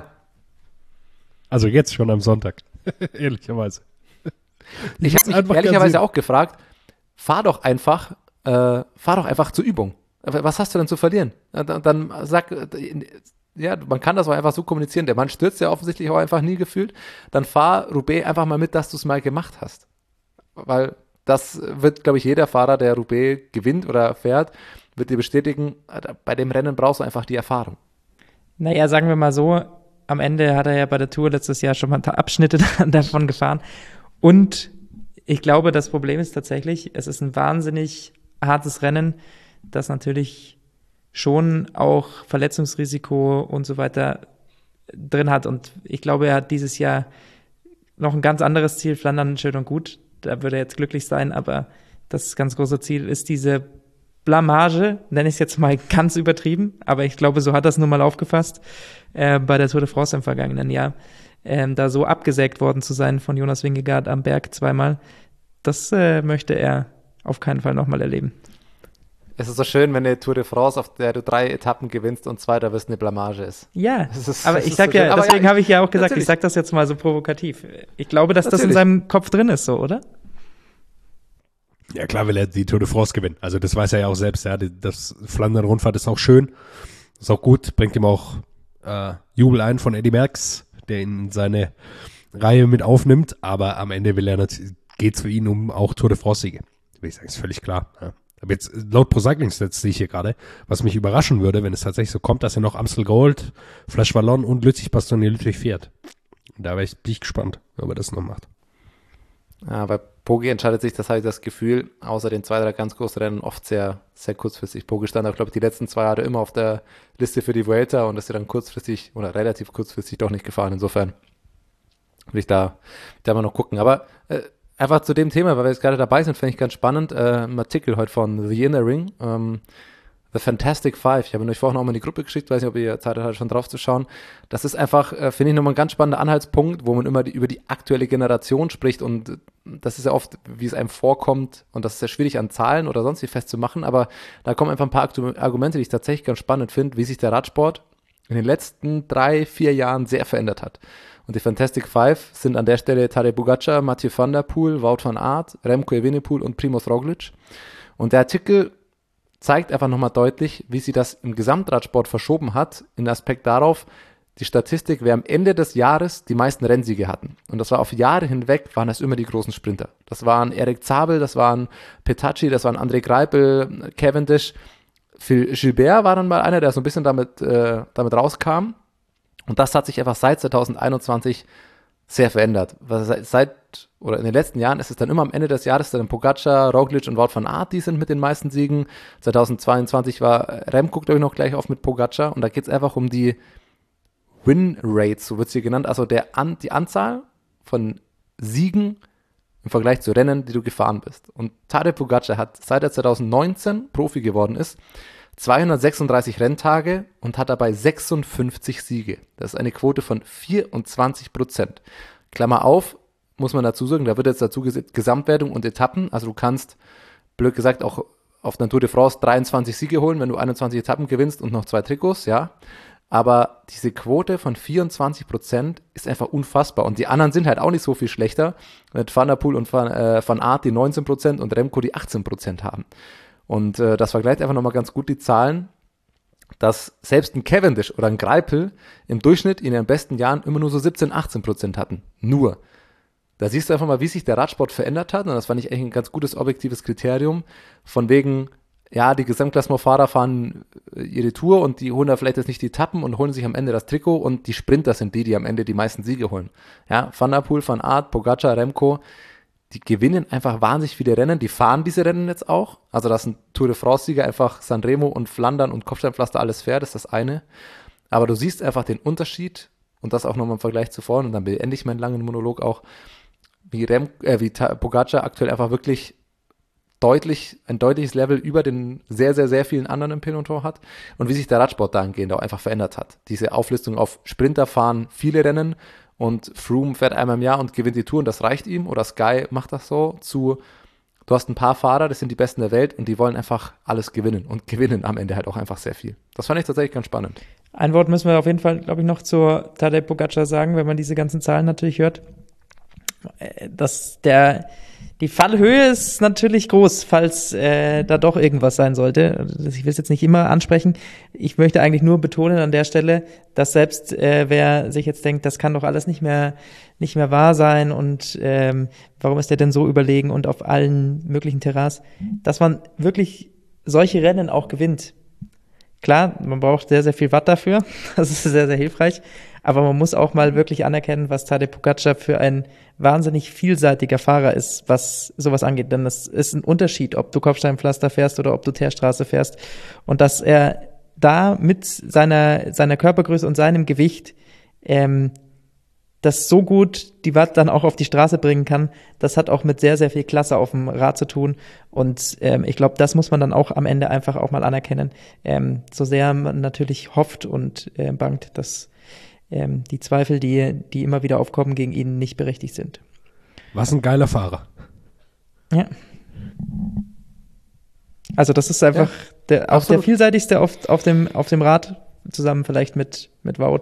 Also jetzt schon am Sonntag. Ehrlicherweise. Ich, ich habe mich ehrlicherweise auch gefragt, fahr doch einfach, äh, fahr doch einfach zur Übung. Was hast du denn zu verlieren? Dann, dann sag, ja, man kann das auch einfach so kommunizieren. Der Mann stürzt ja offensichtlich auch einfach nie gefühlt. Dann fahr Roubaix einfach mal mit, dass du es mal gemacht hast. Weil das wird, glaube ich, jeder Fahrer, der Roubaix gewinnt oder fährt, wird dir bestätigen, bei dem Rennen brauchst du einfach die Erfahrung. Naja, sagen wir mal so, am Ende hat er ja bei der Tour letztes Jahr schon mal ein paar Abschnitte davon gefahren. Und ich glaube, das Problem ist tatsächlich, es ist ein wahnsinnig hartes Rennen, das natürlich schon auch Verletzungsrisiko und so weiter drin hat. Und ich glaube, er hat dieses Jahr noch ein ganz anderes Ziel, Flandern schön und gut, da würde er jetzt glücklich sein, aber das ganz große Ziel ist diese Blamage, nenne ich es jetzt mal ganz übertrieben, aber ich glaube, so hat er es nun mal aufgefasst, äh, bei der Tour de France im vergangenen Jahr, ähm, da so abgesägt worden zu sein von Jonas Vingegaard am Berg zweimal, das äh, möchte er auf keinen Fall nochmal erleben. Es ist so schön, wenn eine Tour de France, auf der du drei Etappen gewinnst und Zweiter wirst, eine Blamage ist. Ja, ist, aber ich sag so ja, aber deswegen ja, habe ich ja auch gesagt, natürlich. Ich sag das jetzt mal so provokativ. Ich glaube, dass natürlich. Das in seinem Kopf drin ist, so, oder? Ja, klar will er die Tour de France gewinnen. Also das weiß er ja auch selbst. Ja, das Flandern-Rundfahrt ist auch schön, ist auch gut, bringt ihm auch äh, Jubel ein von Eddy Merckx, der ihn in seine Reihe mit aufnimmt. Aber am Ende will er natürlich, geht's für ihn um auch Tour de France-Siege. Will ich sagen, ist völlig klar. Ja. Aber jetzt laut Pro Cycling Stats sehe ich hier gerade, was mich überraschen würde, wenn es tatsächlich so kommt, dass er noch Amstel Gold, Flash Wallon und Lüttich-Bastogne-Lüttich fährt. Da bin ich, bin ich gespannt, ob er das noch macht. Ja, bei Poggi entscheidet sich, das habe ich das Gefühl, außer den zwei, drei ganz großen Rennen oft sehr, sehr kurzfristig. Poggi stand auch, glaube ich, die letzten zwei Jahre immer auf der Liste für die Vuelta und ist ja dann kurzfristig oder relativ kurzfristig doch nicht gefahren. Insofern will ich da, da mal noch gucken. Aber äh, einfach zu dem Thema, weil wir jetzt gerade dabei sind, finde ich ganz spannend, äh, ein Artikel heute von The Inner Ring, ähm, The Fantastic Five. Ich habe ihn euch vorhin auch mal in die Gruppe geschickt, weiß nicht, ob ihr Zeit hattet, schon drauf zu schauen. Das ist einfach, äh, finde ich, nochmal ein ganz spannender Anhaltspunkt, wo man immer die, über die aktuelle Generation spricht und äh, das ist ja oft, wie es einem vorkommt und das ist ja schwierig an Zahlen oder sonst wie festzumachen, aber da kommen einfach ein paar Aktu- Argumente, die ich tatsächlich ganz spannend finde, wie sich der Radsport in den letzten drei, vier Jahren sehr verändert hat. Und die Fantastic Five sind an der Stelle Tadej Pogačar, Mathieu van der Poel, Wout van Aert, Remco Evenepoel und Primož Roglič. Und der Artikel zeigt einfach nochmal deutlich, wie sie das im Gesamtradsport verschoben hat, in Aspekt darauf, die Statistik, wer am Ende des Jahres die meisten Rennsiege hatten. Und das war auf Jahre hinweg, waren das immer die großen Sprinter. Das waren Eric Zabel, das waren Petacci, das waren André Greipel, Cavendish. Phil Gilbert war dann mal einer, der so ein bisschen damit, äh, damit rauskam. Und das hat sich einfach seit zwanzig einundzwanzig sehr verändert. Seit, seit oder in den letzten Jahren ist es dann immer am Ende des Jahres dann Pogačar, Roglič und Wout van Aert, die sind mit den meisten Siegen. zweitausendzweiundzwanzig war Remco, glaube ich, noch gleich auf mit Pogačar. Und da geht es einfach um die Win-Rates, so wird sie genannt, also der An, die Anzahl von Siegen im Vergleich zu Rennen, die du gefahren bist. Und Tadej Pogačar hat, seit er zweitausendneunzehn Profi geworden ist, zweihundertsechsunddreißig Renntage und hat dabei sechsundfünfzig Siege. Das ist eine Quote von vierundzwanzig Prozent. Klammer auf, muss man dazu sagen, da wird jetzt dazu gesagt, Gesamtwertung und Etappen. Also du kannst, blöd gesagt, auch auf der Tour de France dreiundzwanzig Siege holen, wenn du einundzwanzig Etappen gewinnst und noch zwei Trikots, ja. Aber diese Quote von vierundzwanzig Prozent ist einfach unfassbar. Und die anderen sind halt auch nicht so viel schlechter. Mit Van der Poel und Van, äh, Van Aert die neunzehn Prozent und Remco die achtzehn Prozent haben. Und äh, das vergleicht einfach nochmal ganz gut die Zahlen, dass selbst ein Cavendish oder ein Greipel im Durchschnitt in ihren besten Jahren immer nur so siebzehn, achtzehn Prozent hatten. Nur. Da siehst du einfach mal, wie sich der Radsport verändert hat. Und das fand ich eigentlich ein ganz gutes objektives Kriterium. Von wegen, ja, die Gesamtklassementfahrer fahren ihre Tour und die holen da vielleicht jetzt nicht die Etappen und holen sich am Ende das Trikot und die Sprinter sind die, die am Ende die meisten Siege holen. Ja, Van der Poel, Van Aert, Pogačar, Remco, die gewinnen einfach wahnsinnig viele Rennen, die fahren diese Rennen jetzt auch. Also dass ein Tour de France-Sieger einfach Sanremo und Flandern und Kopfsteinpflaster alles fährt, ist das eine. Aber du siehst einfach den Unterschied und das auch nochmal im Vergleich zu vorne und dann beende ich meinen langen Monolog auch, wie, Rem, äh, wie Pogačar aktuell einfach wirklich deutlich, ein deutliches Level über den sehr, sehr, sehr vielen anderen im Peloton hat und wie sich der Radsport dahingehend auch einfach verändert hat. Diese Auflistung auf Sprinter fahren viele Rennen und Froome fährt einmal im Jahr und gewinnt die Tour und das reicht ihm oder Sky macht das so zu, du hast ein paar Fahrer, das sind die Besten der Welt und die wollen einfach alles gewinnen und gewinnen am Ende halt auch einfach sehr viel. Das fand ich tatsächlich ganz spannend. Ein Wort müssen wir auf jeden Fall, glaube ich, noch zur Tadej Pogačar sagen, wenn man diese ganzen Zahlen natürlich hört. Dass der Die Fallhöhe ist natürlich groß, falls äh, da doch irgendwas sein sollte. Ich will es jetzt nicht immer ansprechen. Ich möchte eigentlich nur betonen an der Stelle, dass selbst äh, wer sich jetzt denkt, das kann doch alles nicht mehr nicht mehr wahr sein und ähm, warum ist der denn so überlegen und auf allen möglichen Terrains, dass man wirklich solche Rennen auch gewinnt. Klar, man braucht sehr, sehr viel Watt dafür. Das ist sehr, sehr hilfreich. Aber man muss auch mal wirklich anerkennen, was Tadej Pogačar für ein wahnsinnig vielseitiger Fahrer ist, was sowas angeht. Denn es ist ein Unterschied, ob du Kopfsteinpflaster fährst oder ob du Teerstraße fährst. Und dass er da mit seiner, seiner Körpergröße und seinem Gewicht ähm, das so gut die Watt dann auch auf die Straße bringen kann, das hat auch mit sehr, sehr viel Klasse auf dem Rad zu tun. Und ähm, ich glaube, das muss man dann auch am Ende einfach auch mal anerkennen. Ähm, so sehr man natürlich hofft und äh, bangt, dass ähm, die Zweifel, die, die immer wieder aufkommen, gegen ihn nicht berechtigt sind. Was ein geiler Fahrer. Ja. Also das ist einfach Ja, der, auch absolut. der vielseitigste auf, auf, dem, auf dem Rad, zusammen vielleicht mit, mit Wout.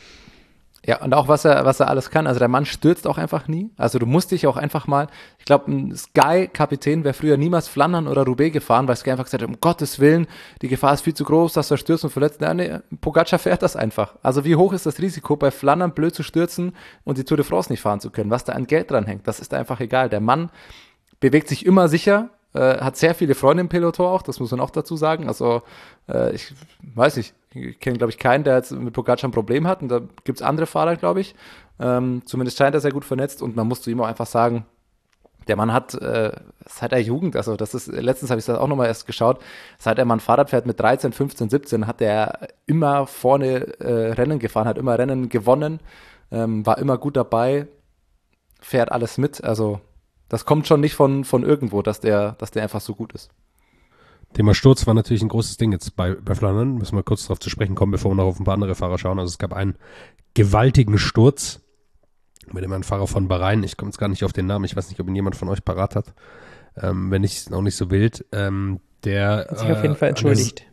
Ja, und auch was er, was er alles kann. Also der Mann stürzt auch einfach nie. Also du musst dich auch einfach mal, ich glaube, ein Sky-Kapitän wäre früher niemals Flandern oder Roubaix gefahren, weil Sky einfach gesagt hat, um Gottes Willen, die Gefahr ist viel zu groß, dass er stürzt und verletzt. Ja, nee, Pogacar fährt das einfach. Also wie hoch ist das Risiko, bei Flandern blöd zu stürzen und die Tour de France nicht fahren zu können? Was da an Geld dran hängt, das ist einfach egal. Der Mann bewegt sich immer sicher, äh, hat sehr viele Freunde im Peloton auch, das muss man auch dazu sagen. Also äh, ich weiß nicht, ich kenne, glaube ich, keinen, der jetzt mit Pogacar ein Problem hat. Und da gibt es andere Fahrer, glaube ich. Ähm, zumindest scheint er sehr gut vernetzt. Und man muss zu ihm auch einfach sagen, der Mann hat äh, seit der Jugend, also das ist, letztens habe ich das auch nochmal erst geschaut, seit er mal ein Fahrrad fährt mit dreizehn, fünfzehn, siebzehn, hat er immer vorne äh, Rennen gefahren, hat immer Rennen gewonnen, ähm, war immer gut dabei, fährt alles mit. Also das kommt schon nicht von, von irgendwo, dass der, dass der einfach so gut ist. Thema Sturz war natürlich ein großes Ding jetzt bei, bei Flandern. Müssen wir kurz darauf zu sprechen kommen, bevor wir noch auf ein paar andere Fahrer schauen. Also es gab einen gewaltigen Sturz mit dem einen Fahrer von Bahrain. Ich komme jetzt gar nicht auf den Namen. Ich weiß nicht, ob ihn jemand von euch parat hat. Ähm, wenn nicht, auch nicht so wild. Ähm, der Hat sich äh, auf jeden Fall entschuldigt.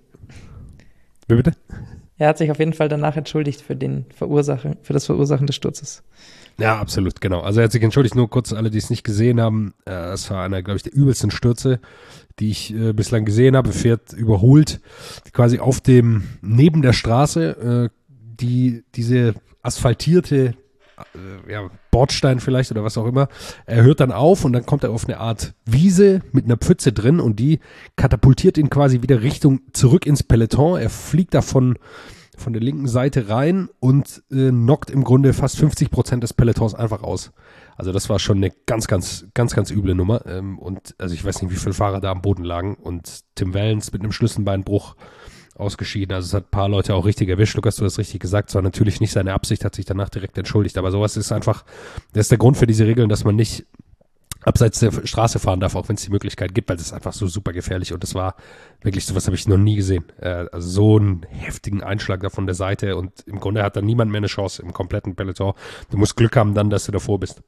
Wie bitte? Er hat sich auf jeden Fall danach entschuldigt für den Verursachen, für das Verursachen des Sturzes. Ja, absolut, genau. Also er hat sich entschuldigt, nur kurz alle, die es nicht gesehen haben. Äh, es war einer, glaube ich, der übelsten Stürze, die ich äh, bislang gesehen habe. Fährt überholt, quasi auf dem, neben der Straße, äh, die diese asphaltierte äh, ja, Bordstein vielleicht oder was auch immer. Er hört dann auf und dann kommt er auf eine Art Wiese mit einer Pfütze drin und die katapultiert ihn quasi wieder Richtung zurück ins Peloton. Er fliegt davon von der linken Seite rein und äh, knockt im Grunde fast fünfzig Prozent des Pelotons einfach aus. Also das war schon eine ganz, ganz, ganz, ganz üble Nummer. Ähm, und also ich weiß nicht, wie viele Fahrer da am Boden lagen. Und Tim Wellens mit einem Schlüsselbeinbruch ausgeschieden. Also es hat ein paar Leute auch richtig erwischt. Lukas, du hast richtig gesagt. Es war natürlich nicht seine Absicht, hat sich danach direkt entschuldigt. Aber sowas ist einfach, das ist der Grund für diese Regeln, dass man nicht abseits der Straße fahren darf, auch wenn es die Möglichkeit gibt, weil das ist einfach so super gefährlich und das war wirklich, sowas habe ich noch nie gesehen. Äh, also so einen heftigen Einschlag da von der Seite und im Grunde hat dann niemand mehr eine Chance im kompletten Peloton. Du musst Glück haben dann, dass du davor bist.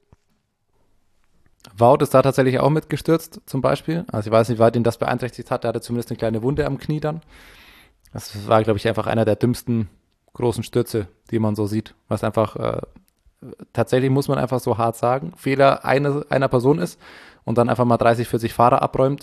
Wout ist da tatsächlich auch mitgestürzt, zum Beispiel. Also ich weiß nicht, wie weit ihn das beeinträchtigt hat. Der hatte zumindest eine kleine Wunde am Knie dann. Das war, glaube ich, einfach einer der dümmsten großen Stürze, die man so sieht. Was einfach äh, tatsächlich, muss man einfach so hart sagen, Fehler eine, einer Person ist und dann einfach mal dreißig, vierzig Fahrer abräumt.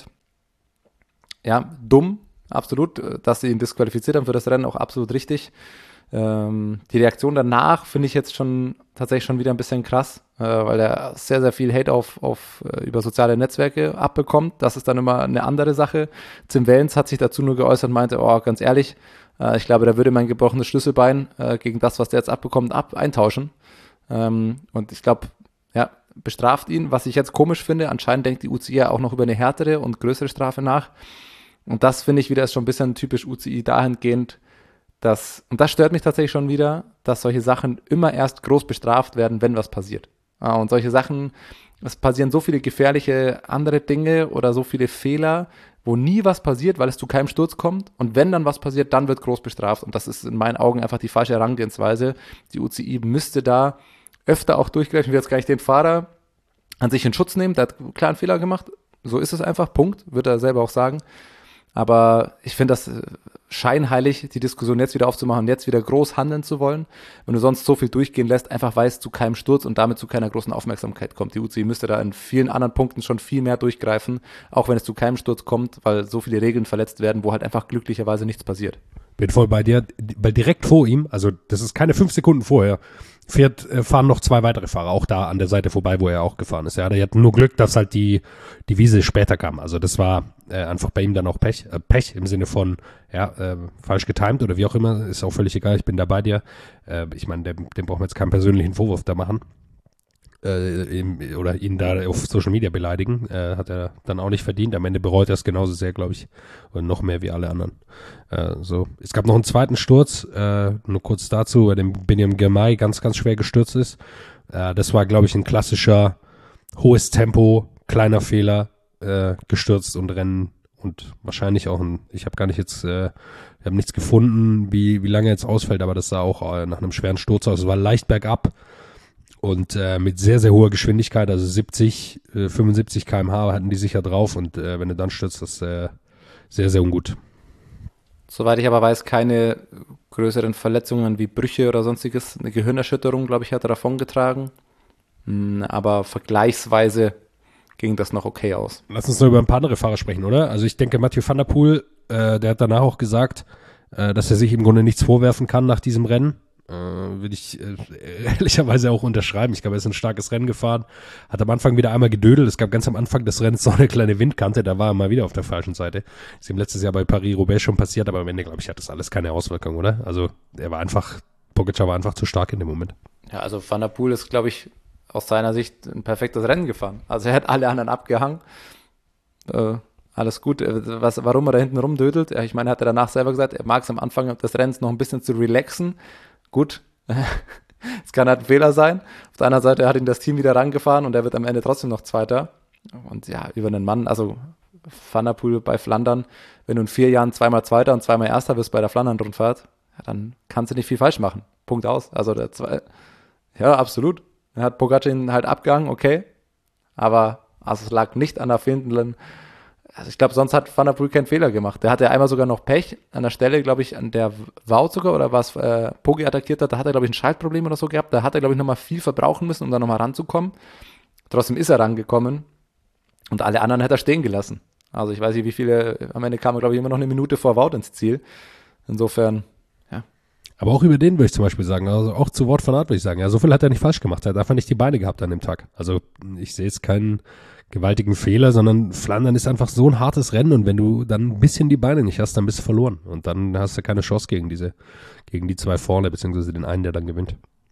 Ja, dumm, absolut. Dass sie ihn disqualifiziert haben für das Rennen, auch absolut richtig. Ähm, die Reaktion danach finde ich jetzt schon tatsächlich schon wieder ein bisschen krass, äh, weil er sehr, sehr viel Hate auf, auf, äh, über soziale Netzwerke abbekommt. Das ist dann immer eine andere Sache. Tim Wellens hat sich dazu nur geäußert und meinte, oh, ganz ehrlich, äh, ich glaube, da würde mein gebrochenes Schlüsselbein äh, gegen das, was der jetzt abbekommt, ab eintauschen. Ähm, und ich glaube, ja, bestraft ihn. Was ich jetzt komisch finde, anscheinend denkt die U C I ja auch noch über eine härtere und größere Strafe nach. Und das finde ich wieder ist schon ein bisschen typisch U C I dahingehend, dass, und das stört mich tatsächlich schon wieder, dass solche Sachen immer erst groß bestraft werden, wenn was passiert. Ah, und solche Sachen, es passieren so viele gefährliche andere Dinge oder so viele Fehler, wo nie was passiert, weil es zu keinem Sturz kommt. Und wenn dann was passiert, dann wird groß bestraft. Und das ist in meinen Augen einfach die falsche Herangehensweise. Die U C I müsste da öfter auch durchgreifen. Ich will jetzt gar nicht den Fahrer an sich in Schutz nehmen. Der hat einen klaren Fehler gemacht. So ist es einfach. Punkt. Wird er selber auch sagen. Aber ich finde das scheinheilig, die Diskussion jetzt wieder aufzumachen und jetzt wieder groß handeln zu wollen, wenn du sonst so viel durchgehen lässt, einfach weil es zu keinem Sturz und damit zu keiner großen Aufmerksamkeit kommt. Die U C I müsste da in vielen anderen Punkten schon viel mehr durchgreifen, auch wenn es zu keinem Sturz kommt, weil so viele Regeln verletzt werden, wo halt einfach glücklicherweise nichts passiert. Bin voll bei dir, weil direkt vor ihm, also das ist keine fünf Sekunden vorher, fährt, fahren noch zwei weitere Fahrer auch da an der Seite vorbei, wo er auch gefahren ist. Ja, der hat nur Glück, dass halt die, die Wiese später kam. Also das war äh, einfach bei ihm dann auch Pech, äh, Pech im Sinne von, ja, äh, falsch getimed oder wie auch immer, ist auch völlig egal, ich bin da bei dir. Äh, ich meine, dem, dem brauchen wir jetzt keinen persönlichen Vorwurf da machen. Äh, ihm, oder ihn da auf Social Media beleidigen, äh, hat er dann auch nicht verdient. Am Ende bereut er es genauso sehr, glaube ich, und noch mehr wie alle anderen. Äh, so. Es gab noch einen zweiten Sturz, äh, nur kurz dazu, bei dem Benjamin Girmay ganz, ganz schwer gestürzt ist, Äh, das war, glaube ich, ein klassischer hohes Tempo, kleiner Fehler, äh, gestürzt und Rennen und wahrscheinlich auch ein, ich habe gar nicht jetzt, äh, ich habe nichts gefunden, wie, wie lange er jetzt ausfällt, aber das sah auch äh, nach einem schweren Sturz aus. Es war leicht bergab und äh, mit sehr, sehr hoher Geschwindigkeit, also siebzig, äh, fünfundsiebzig Kilometer pro Stunde hatten die sicher drauf und äh, wenn du dann stürzt, das ist äh, sehr, sehr ungut. Soweit ich aber weiß, keine größeren Verletzungen wie Brüche oder sonstiges. Eine Gehirnerschütterung, glaube ich, hat er davongetragen. Hm, aber vergleichsweise ging das noch okay aus. Lass uns noch über ein paar andere Fahrer sprechen, oder? Also ich denke, Mathieu van der Poel, äh, der hat danach auch gesagt, äh, dass er sich im Grunde nichts vorwerfen kann nach diesem Rennen. Äh, würde ich äh, ehrlicherweise auch unterschreiben. Ich glaube, er ist ein starkes Rennen gefahren. Hat am Anfang wieder einmal gedödelt. Es gab ganz am Anfang des Rennens so eine kleine Windkante. Da war er mal wieder auf der falschen Seite. Ist ihm letztes Jahr bei Paris-Roubaix schon passiert. Aber am Ende, glaube ich, hat das alles keine Auswirkung, oder? Also er war einfach, Pogačar war einfach zu stark in dem Moment. Ja, also Van der Poel ist, glaube ich, aus seiner Sicht ein perfektes Rennen gefahren. Also er hat alle anderen abgehangen. Äh, alles gut. Was, warum er da hinten rumdödelt? Ja, ich meine, er hat er danach selber gesagt, er mag es am Anfang des Rennens noch ein bisschen zu relaxen. Gut, es kann halt ein Fehler sein. Auf der anderen Seite hat ihn das Team wieder rangefahren und er wird am Ende trotzdem noch Zweiter. Und ja, über einen Mann, also Van der Poel bei Flandern, wenn du in vier Jahren zweimal Zweiter und zweimal Erster wirst bei der Flandern-Rundfahrt, ja, dann kannst du nicht viel falsch machen. Punkt aus. Also der zwei, ja, absolut. Er hat Pogačar ihn halt abgehangen, okay. Aber also es lag nicht an der fehlenden, also ich glaube, sonst hat Van der Poel keinen Fehler gemacht. Der hatte einmal sogar noch Pech an der Stelle, glaube ich, an der Wout sogar, oder was äh, Pogi attackiert hat, da hat er, glaube ich, ein Schaltproblem oder so gehabt. Da hat er, glaube ich, nochmal viel verbrauchen müssen, um da nochmal ranzukommen. Trotzdem ist er rangekommen und alle anderen hätte er stehen gelassen. Also ich weiß nicht, wie viele, am Ende kam er, glaube ich, immer noch eine Minute vor Wout ins Ziel. Insofern, ja. Aber auch über den würde ich zum Beispiel sagen, also auch zu Wout van Aert würde ich sagen, ja, so viel hat er nicht falsch gemacht, er hat einfach nicht die Beine gehabt an dem Tag. Also ich sehe jetzt keinen gewaltigen Fehler, sondern Flandern ist einfach so ein hartes Rennen und wenn du dann ein bisschen die Beine nicht hast, dann bist du verloren und dann hast du keine Chance gegen diese, gegen die zwei vorne, beziehungsweise den einen, der dann gewinnt.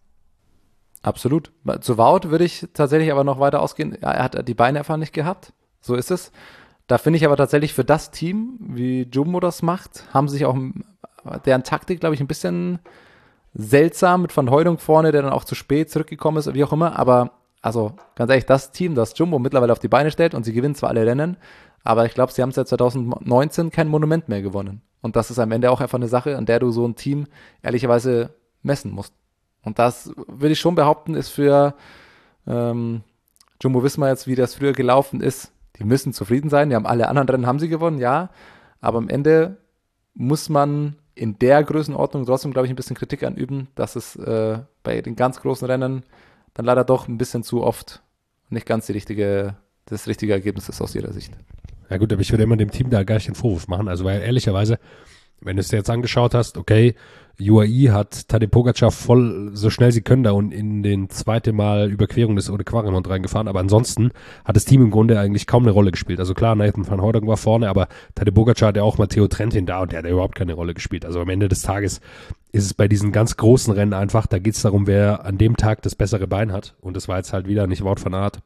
Absolut. Zu Wout würde ich tatsächlich aber noch weiter ausgehen. Er hat die Beine einfach nicht gehabt. So ist es. Da finde ich aber tatsächlich für das Team, wie Jumbo das macht, haben sich auch deren Taktik, glaube ich, ein bisschen seltsam mit Van Hooijdonk vorne, der dann auch zu spät zurückgekommen ist, wie auch immer, aber also ganz ehrlich, das Team, das Jumbo mittlerweile auf die Beine stellt und sie gewinnen zwar alle Rennen, aber ich glaube, sie haben seit zwanzig neunzehn kein Monument mehr gewonnen. Und das ist am Ende auch einfach eine Sache, an der du so ein Team ehrlicherweise messen musst. Und das würde ich schon behaupten, ist für ähm, Jumbo-Visma jetzt, wie das früher gelaufen ist, die müssen zufrieden sein. Die haben alle anderen Rennen, haben sie gewonnen, ja. Aber am Ende muss man in der Größenordnung trotzdem, glaube ich, ein bisschen Kritik anüben, dass es äh, bei den ganz großen Rennen dann leider doch ein bisschen zu oft nicht ganz die richtige, das richtige Ergebnis ist aus jeder Sicht. Ja gut, aber ich würde immer dem Team da gar nicht den Vorwurf machen. Also weil ehrlicherweise, wenn du es dir jetzt angeschaut hast, okay, U A E hat Tadej Pogačar voll, so schnell sie können, da und in den zweite Mal Überquerung des Ode Quaremont reingefahren, aber ansonsten hat das Team im Grunde eigentlich kaum eine Rolle gespielt. Also klar, Nathan van Hooijdonk war vorne, aber Tadej Pogačar hat ja auch Matteo Trentin da und der hat ja überhaupt keine Rolle gespielt. Also am Ende des Tages ist es bei diesen ganz großen Rennen einfach, da geht es darum, wer an dem Tag das bessere Bein hat und das war jetzt halt wieder nicht Wout van Aert.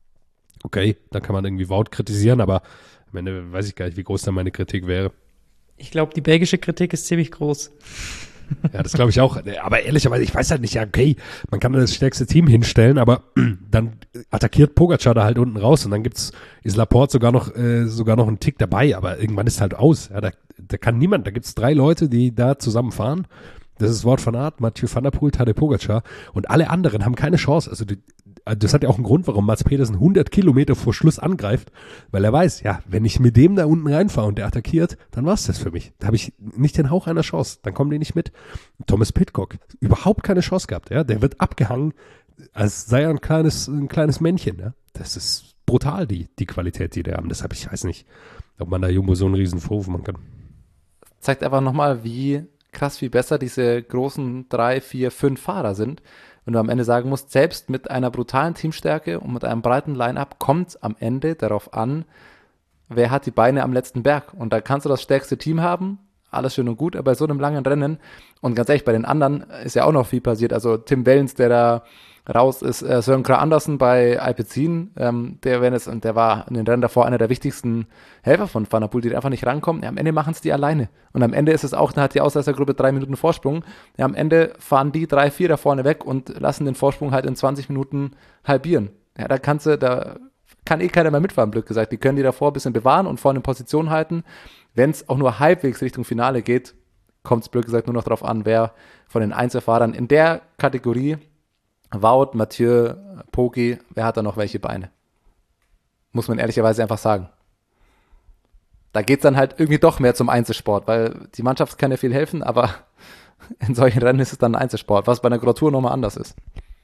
Okay, da kann man irgendwie Wout kritisieren, aber am Ende weiß ich gar nicht, wie groß da meine Kritik wäre. Ich glaube, die belgische Kritik ist ziemlich groß. Ja, das glaube ich auch. Aber ehrlicherweise, ich weiß halt nicht, ja, okay, man kann das stärkste Team hinstellen, aber dann attackiert Pogačar da halt unten raus und dann gibt's, ist Laporte sogar noch, äh, sogar noch einen Tick dabei, aber irgendwann ist halt aus. Ja, da, da kann niemand, da gibt's drei Leute, die da zusammen fahren. Das ist Wout van Aert, Mathieu van der Poel, Tadej Pogačar und alle anderen haben keine Chance. Also die, das hat ja auch einen Grund, warum Mats Pedersen hundert Kilometer vor Schluss angreift, weil er weiß, ja, wenn ich mit dem da unten reinfahre und der attackiert, dann war's das für mich. Da habe ich nicht den Hauch einer Chance, dann kommen die nicht mit. Thomas Pidcock, überhaupt keine Chance gehabt, ja, der wird abgehangen, als sei er ein kleines, ein kleines Männchen, ja. Das ist brutal, die, die Qualität, die die haben. Deshalb, ich weiß nicht, ob man da Jumbo so einen riesen Vorwurf machen kann. Zeigt einfach nochmal, wie krass viel besser diese großen drei, vier, fünf Fahrer sind. Wenn du am Ende sagen musst, selbst mit einer brutalen Teamstärke und mit einem breiten Line-Up kommt es am Ende darauf an, wer hat die Beine am letzten Berg. Und da kannst du das stärkste Team haben, alles schön und gut, aber bei so einem langen Rennen, und ganz ehrlich, bei den anderen ist ja auch noch viel passiert. Also Tim Wellens, der da Raus ist äh, Søren Kragh Andersen bei Alpecin. Ähm, der, wenn es, und der war in den Rennen davor einer der wichtigsten Helfer von Van der Poel, die einfach nicht rankommen. Ja, am Ende machen es die alleine. Und am Ende ist es auch, da hat die Ausreißergruppe drei Minuten Vorsprung. Ja, am Ende fahren die drei, vier da vorne weg und lassen den Vorsprung halt in zwanzig Minuten halbieren. Ja, da kannst du, da kann eh keiner mehr mitfahren, blöd gesagt. Die können die davor ein bisschen bewahren und vorne in Position halten. Wenn es auch nur halbwegs Richtung Finale geht, kommt es blöd gesagt nur noch darauf an, wer von den Einzelfahrern in der Kategorie Wout, Mathieu, Poggi, wer hat da noch welche Beine? Muss man ehrlicherweise einfach sagen. Da geht es dann halt irgendwie doch mehr zum Einzelsport, weil die Mannschaft kann ja viel helfen, aber in solchen Rennen ist es dann ein Einzelsport, was bei einer Grand Tour nochmal anders ist.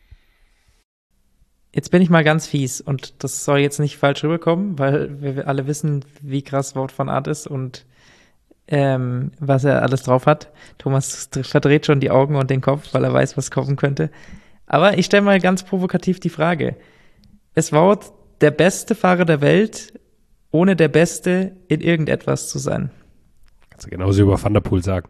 Jetzt bin ich mal ganz fies und das soll jetzt nicht falsch rüberkommen, weil wir alle wissen, wie krass Wout van Aert ist und ähm, was er alles drauf hat. Thomas verdreht schon die Augen und den Kopf, weil er weiß, was kommen könnte. Aber ich stelle mal ganz provokativ die Frage, ist Wout der beste Fahrer der Welt, ohne der Beste in irgendetwas zu sein? Kannst du genauso über Van der Poel sagen.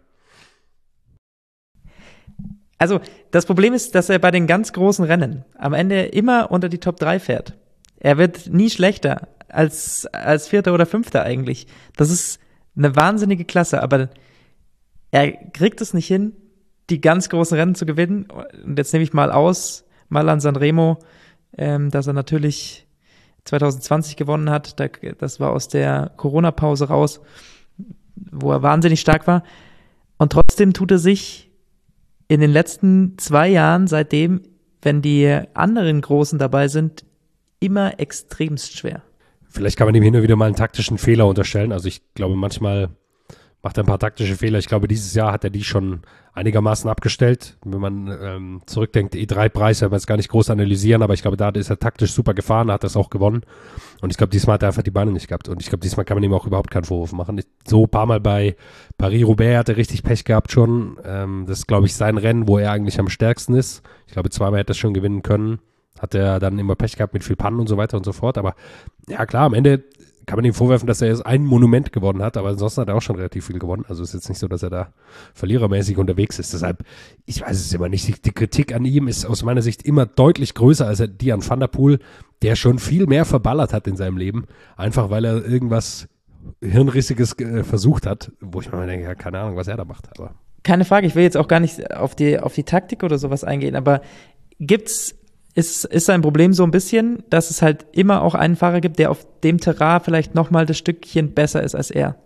Also das Problem ist, dass er bei den ganz großen Rennen am Ende immer unter die Top drei fährt. Er wird nie schlechter als, als Vierter oder Fünfter eigentlich. Das ist eine wahnsinnige Klasse, aber er kriegt es nicht hin, die ganz großen Rennen zu gewinnen. Und jetzt nehme ich mal aus, Milan Sanremo, ähm, dass er natürlich zwanzig zwanzig gewonnen hat. Da, das war aus der Corona-Pause raus, wo er wahnsinnig stark war. Und trotzdem tut er sich in den letzten zwei Jahren seitdem, wenn die anderen Großen dabei sind, immer extremst schwer. Vielleicht kann man ihm hin und wieder mal einen taktischen Fehler unterstellen. Also ich glaube, manchmal macht er ein paar taktische Fehler. Ich glaube, dieses Jahr hat er die schon einigermaßen abgestellt. Wenn man ähm, zurückdenkt, E drei Preis, werden wir jetzt gar nicht groß analysieren, aber ich glaube, da ist er taktisch super gefahren, hat das auch gewonnen. Und ich glaube, diesmal hat er einfach die Beine nicht gehabt. Und ich glaube, diesmal kann man ihm auch überhaupt keinen Vorwurf machen. So ein paar Mal bei Paris-Roubaix hat er richtig Pech gehabt schon. Ähm, das ist, glaube ich, sein Rennen, wo er eigentlich am stärksten ist. Ich glaube, zweimal hätte er schon gewinnen können. Hat er dann immer Pech gehabt mit viel Pannen und so weiter und so fort. Aber ja, klar, am Ende kann man ihm vorwerfen, dass er jetzt ein Monument gewonnen hat, aber ansonsten hat er auch schon relativ viel gewonnen. Also ist jetzt nicht so, dass er da verlierermäßig unterwegs ist. Deshalb, ich weiß es immer nicht, die Kritik an ihm ist aus meiner Sicht immer deutlich größer als die an Van der Poel, der schon viel mehr verballert hat in seinem Leben, einfach weil er irgendwas Hirnrissiges äh, versucht hat, wo ich mir denke, ja, keine Ahnung, was er da macht. Aber keine Frage, ich will jetzt auch gar nicht auf die, auf die Taktik oder sowas eingehen, aber gibt's Ist, ist sein Problem so ein bisschen, dass es halt immer auch einen Fahrer gibt, der auf dem Terrain vielleicht nochmal das Stückchen besser ist als er?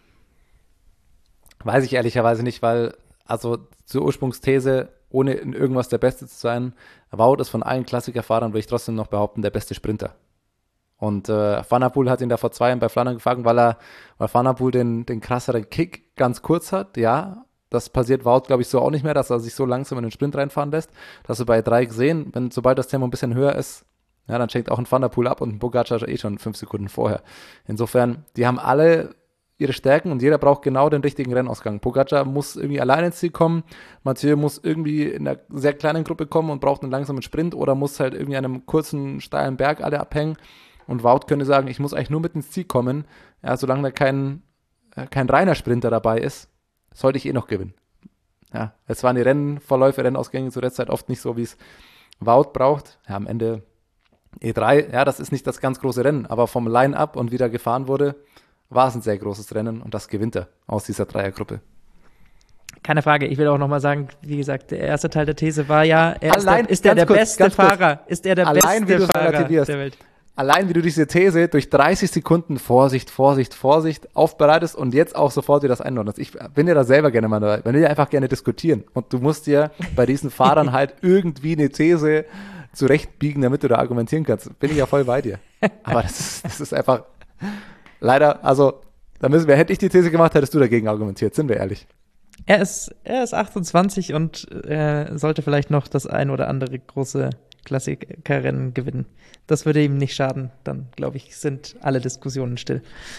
Weiß ich ehrlicherweise nicht, weil, also zur Ursprungsthese, ohne in irgendwas der Beste zu sein, Wout ist von allen Klassikerfahrern, würde ich trotzdem noch behaupten, der beste Sprinter. Und äh, Van der Poel hat ihn da vor zwei Jahren bei Flandern gefangen, weil er, weil Van der Poel den, den krasseren Kick ganz kurz hat, ja. Das passiert Wout, glaube ich, so auch nicht mehr, dass er sich so langsam in den Sprint reinfahren lässt. Das hast du bei drei gesehen. Wenn, sobald das Tempo ein bisschen höher ist, ja, dann schenkt auch ein Van der Poel ab und ein Pogacar eh schon fünf Sekunden vorher. Insofern, die haben alle ihre Stärken und jeder braucht genau den richtigen Rennausgang. Pogacar muss irgendwie alleine ins Ziel kommen, Mathieu muss irgendwie in einer sehr kleinen Gruppe kommen und braucht einen langsamen Sprint oder muss halt irgendwie an einem kurzen, steilen Berg alle abhängen. Und Wout könnte sagen, ich muss eigentlich nur mit ins Ziel kommen, ja, solange da kein, kein reiner Sprinter dabei ist, sollte ich eh noch gewinnen. Ja, es waren die Rennverläufe, Rennausgänge zu der Zeit oft nicht so, wie es Wout braucht. Ja, am Ende E drei, ja, das ist nicht das ganz große Rennen, aber vom Line-Up und wie da gefahren wurde, war es ein sehr großes Rennen und das gewinnt er aus dieser Dreiergruppe. Keine Frage, ich will auch nochmal sagen, wie gesagt, der erste Teil der These war ja, er Allein, ist der, ist der, der kurz, beste Fahrer, ist er der Allein, beste wie Fahrer der Welt. Allein wie du diese These durch dreißig Sekunden Vorsicht, Vorsicht, Vorsicht aufbereitest und jetzt auch sofort wieder das einordnest. Ich bin ja da selber gerne mal dabei. Man will ja einfach gerne diskutieren. Und du musst dir bei diesen Fahrern halt irgendwie eine These zurechtbiegen, damit du da argumentieren kannst. Bin ich ja voll bei dir. Aber das ist, das ist einfach leider, also da müssen wir, hätte ich die These gemacht, hättest du dagegen argumentiert, sind wir ehrlich. Er ist, er ist achtundzwanzig und äh, sollte vielleicht noch das ein oder andere große Klassikerrennen gewinnen. Das würde ihm nicht schaden. Dann, glaube ich, sind alle Diskussionen still.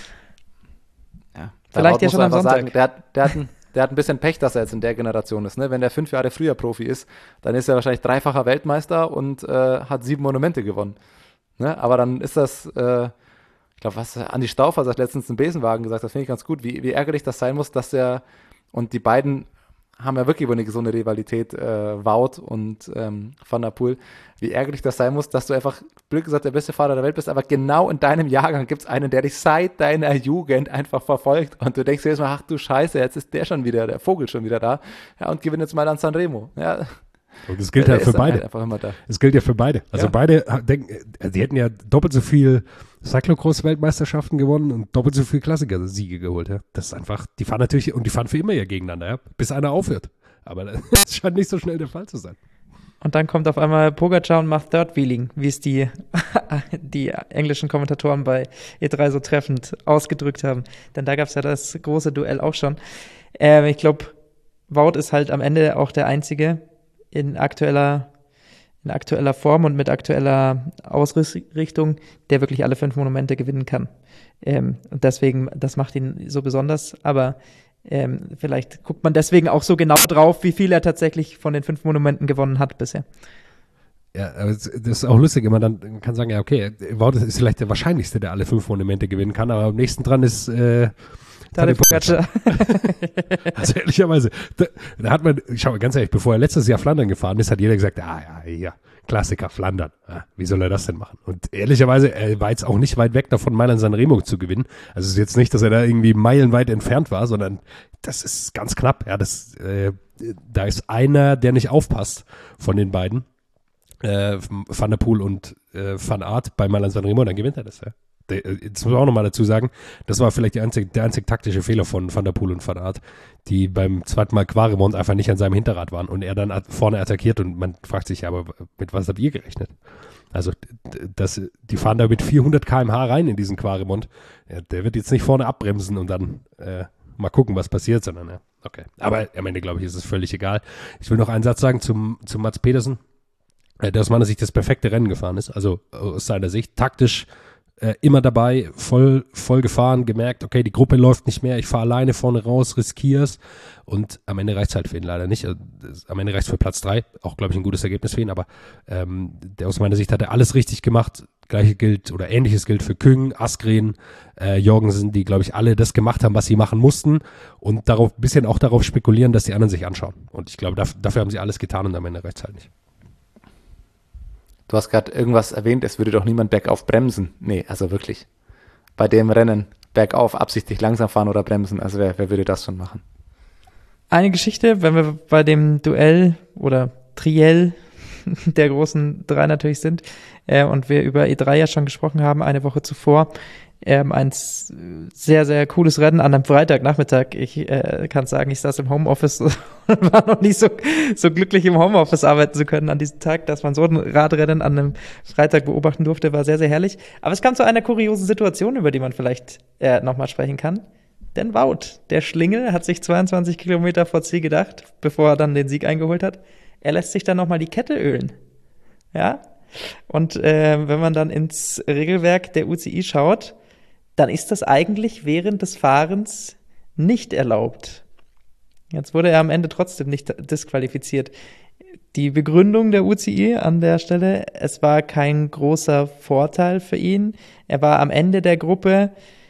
Ja, vielleicht ja schon am Sonntag. Sagen, der, hat, der, hat ein, der hat ein bisschen Pech, dass er jetzt in der Generation ist. Ne? Wenn der fünf Jahre früher Profi ist, dann ist er wahrscheinlich dreifacher Weltmeister und äh, hat sieben Monumente gewonnen. Ne? Aber dann ist das, äh, ich glaube, was Andi Stauffer hat letztens einen Besenwagen gesagt, das finde ich ganz gut, wie, wie ärgerlich das sein muss, dass er und die beiden haben ja wirklich über eine gesunde Rivalität, äh, Wout und ähm, Van der Poel. Wie ärgerlich das sein muss, dass du einfach, blöd gesagt, der beste Fahrer der Welt bist, aber genau in deinem Jahrgang gibt es einen, der dich seit deiner Jugend einfach verfolgt und du denkst dir jetzt mal, ach du Scheiße, jetzt ist der schon wieder, der Vogel schon wieder da, ja, und gewinnt jetzt mal an Sanremo. Ja. Und das gilt ja für beide. Einfach immer da. Das gilt ja für beide. Also ja. beide denken, die hätten ja doppelt so viel Cyclocross-Weltmeisterschaften gewonnen und doppelt so viel Klassiker-Siege geholt. Ja. Das ist einfach, die fahren natürlich, und die fahren für immer ja gegegeneinander, ja, bis einer aufhört. Aber das scheint nicht so schnell der Fall zu sein. Und dann kommt auf einmal Pogacar und macht Third Wheeling, wie es die, die englischen Kommentatoren bei E drei so treffend ausgedrückt haben. Denn da gab es ja das große Duell auch schon. Ähm, ich glaube, Wout ist halt am Ende auch der Einzige in aktueller, in aktueller Form und mit aktueller Ausrichtung, der wirklich alle fünf Monumente gewinnen kann. Ähm, und deswegen, das macht ihn so besonders. Aber Ähm, vielleicht guckt man deswegen auch so genau drauf, wie viel er tatsächlich von den fünf Monumenten gewonnen hat bisher. Ja, aber das ist auch lustig, wenn man dann kann sagen, ja, okay, Wout ist vielleicht der Wahrscheinlichste, der alle fünf Monumente gewinnen kann, aber am nächsten dran ist äh, Tadej Pogacar. Also ehrlicherweise, da, da hat man, schau mal, ganz ehrlich, bevor er letztes Jahr Flandern gefahren ist, hat jeder gesagt, ah ja, ja, Klassiker Flandern. Ah, wie soll er das denn machen? Und ehrlicherweise, er war jetzt auch nicht weit weg davon, Mailand Sanremo zu gewinnen. Also es ist jetzt nicht, dass er da irgendwie meilenweit entfernt war, sondern das ist ganz knapp. Ja, das, äh, da ist einer, der nicht aufpasst von den beiden, äh, Van der Poel und äh, Van Aert bei Mailand Sanremo, dann gewinnt er das, ja. Jetzt muss man auch nochmal dazu sagen, das war vielleicht die einzig, der einzig taktische Fehler von Van der Poel und Van Aert, die beim zweiten Mal Quaremont einfach nicht an seinem Hinterrad waren und er dann vorne attackiert und man fragt sich, ja, aber mit was habt ihr gerechnet? Also das, die fahren da mit vierhundert Kilometer pro Stunde rein in diesen Quaremont. Ja, der wird jetzt nicht vorne abbremsen und dann äh, mal gucken, was passiert, sondern ja, okay. Aber am Ende, glaube ich, ist es völlig egal. Ich will noch einen Satz sagen zum, zum Mats Pedersen, äh, der aus meiner Sicht das perfekte Rennen gefahren ist, also aus seiner Sicht taktisch Äh, immer dabei, voll, voll gefahren, gemerkt, okay, die Gruppe läuft nicht mehr, ich fahre alleine vorne raus, riskier's und am Ende reicht's halt für ihn leider nicht. Also, das, am Ende reicht's für Platz drei, auch glaube ich ein gutes Ergebnis für ihn, aber ähm, der aus meiner Sicht hat er alles richtig gemacht. Gleiche gilt oder ähnliches gilt für Küng, Askren, äh, Jorgensen, die glaube ich alle das gemacht haben, was sie machen mussten und darauf, ein bisschen auch darauf spekulieren, dass die anderen sich anschauen. Und ich glaube, dafür, dafür haben sie alles getan und am Ende reicht's halt nicht. Du hast gerade irgendwas erwähnt, es würde doch niemand bergauf bremsen. Nee, also wirklich. Bei dem Rennen bergauf absichtlich langsam fahren oder bremsen, also wer, wer würde das schon machen? Eine Geschichte, wenn wir bei dem Duell oder Triell der großen drei natürlich sind äh, und wir über E drei ja schon gesprochen haben, eine Woche zuvor, ähm, ein sehr, sehr cooles Rennen an einem Freitagnachmittag. Ich äh, kann sagen, ich saß im Homeoffice und war noch nicht so, so glücklich, im Homeoffice arbeiten zu können an diesem Tag, dass man so ein Radrennen an einem Freitag beobachten durfte, war sehr, sehr herrlich. Aber es kam zu einer kuriosen Situation, über die man vielleicht äh, nochmal sprechen kann. Denn Wout, der Schlingel, hat sich zweiundzwanzig Kilometer vor Ziel gedacht, bevor er dann den Sieg eingeholt hat. Er lässt sich dann nochmal die Kette ölen. Ja? Und äh, wenn man dann ins Regelwerk der U C I schaut, dann ist das eigentlich während des Fahrens nicht erlaubt. Jetzt wurde er am Ende trotzdem nicht disqualifiziert. Die Begründung der U C I an der Stelle, es war kein großer Vorteil für ihn. Er war am Ende der Gruppe.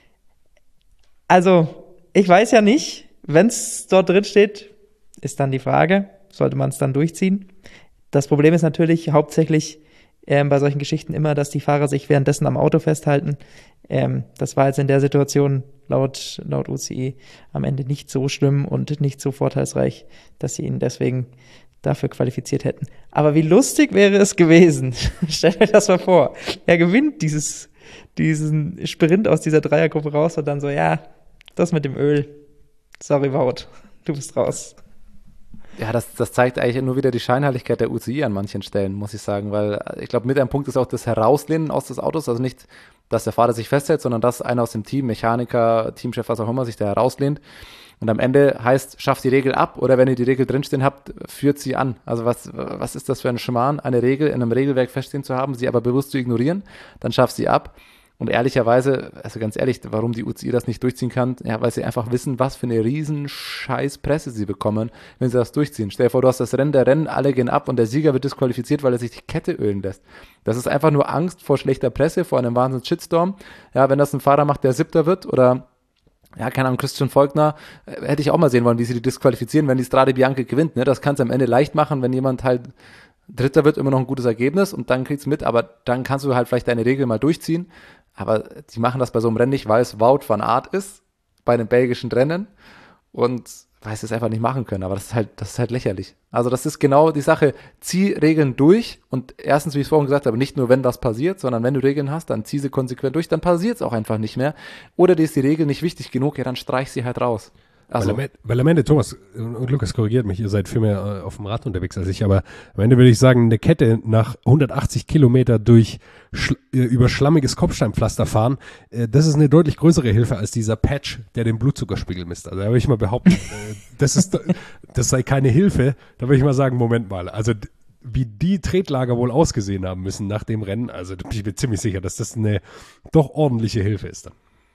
Also, ich weiß ja nicht, wenn es dort drin steht, ist dann die Frage, sollte man es dann durchziehen? Das Problem ist natürlich hauptsächlich ähm, bei solchen Geschichten immer, dass die Fahrer sich währenddessen am Auto festhalten. Ähm, das war jetzt in der Situation laut, laut U C I am Ende nicht so schlimm und nicht so vorteilsreich, dass sie ihn deswegen dafür qualifiziert hätten. Aber wie lustig wäre es gewesen, stellt euch das mal vor, er gewinnt dieses, diesen Sprint aus dieser Dreiergruppe raus und dann so, ja, das mit dem Öl, sorry Wout, du bist raus. Ja, das, das zeigt eigentlich nur wieder die Scheinheiligkeit der U C I an manchen Stellen, muss ich sagen, weil ich glaube, mit einem Punkt ist auch das Herauslehnen aus des Autos, also nicht, dass der Fahrer sich festhält, sondern dass einer aus dem Team, Mechaniker, Teamchef, was auch immer, sich da herauslehnt und am Ende heißt, schafft die Regel ab oder wenn ihr die Regel drinstehen habt, führt sie an. Also was, was ist das für ein Schmarrn, eine Regel in einem Regelwerk feststehen zu haben, sie aber bewusst zu ignorieren, dann schafft sie ab. Und ehrlicherweise, also ganz ehrlich, warum die U C I das nicht durchziehen kann, ja, weil sie einfach wissen, was für eine riesen scheiß Presse sie bekommen, wenn sie das durchziehen. Stell dir vor, du hast das Rennen, der Rennen, alle gehen ab und der Sieger wird disqualifiziert, weil er sich die Kette ölen lässt. Das ist einfach nur Angst vor schlechter Presse, vor einem Wahnsinns Shitstorm. Ja, wenn das ein Fahrer macht, der Siebter wird oder ja, keine Ahnung, Christian Volkner, äh, hätte ich auch mal sehen wollen, wie sie die disqualifizieren, wenn die Strade Bianche gewinnt. Ne? Das kann es am Ende leicht machen, wenn jemand halt Dritter wird, immer noch ein gutes Ergebnis und dann kriegst du mit, aber dann kannst du halt vielleicht deine Regel mal durchziehen. Aber die machen das bei so einem Rennen nicht, weil es Wout van Aert ist, bei einem belgischen Rennen und weil sie es einfach nicht machen können. Aber das ist halt, das ist halt lächerlich. Also das ist genau die Sache. Zieh Regeln durch und erstens, wie ich es vorhin gesagt habe, nicht nur, wenn was passiert, sondern wenn du Regeln hast, dann zieh sie konsequent durch, dann passiert es auch einfach nicht mehr. Oder dir ist die Regel nicht wichtig genug, ja, dann streich sie halt raus. Also, weil, am Ende, weil am Ende, Thomas und Lukas korrigiert mich, ihr seid viel mehr äh, auf dem Rad unterwegs als ich, aber am Ende würde ich sagen, eine Kette nach hundertachtzig Kilometer durch schl- äh, über schlammiges Kopfsteinpflaster fahren, äh, das ist eine deutlich größere Hilfe als dieser Patch, der den Blutzuckerspiegel misst. Also da würde ich mal behaupten, äh, das, ist, das sei keine Hilfe. Da würde ich mal sagen, Moment mal, also d- wie die Tretlager wohl ausgesehen haben müssen nach dem Rennen, also da bin ich mir ziemlich sicher, dass das eine doch ordentliche Hilfe ist dann.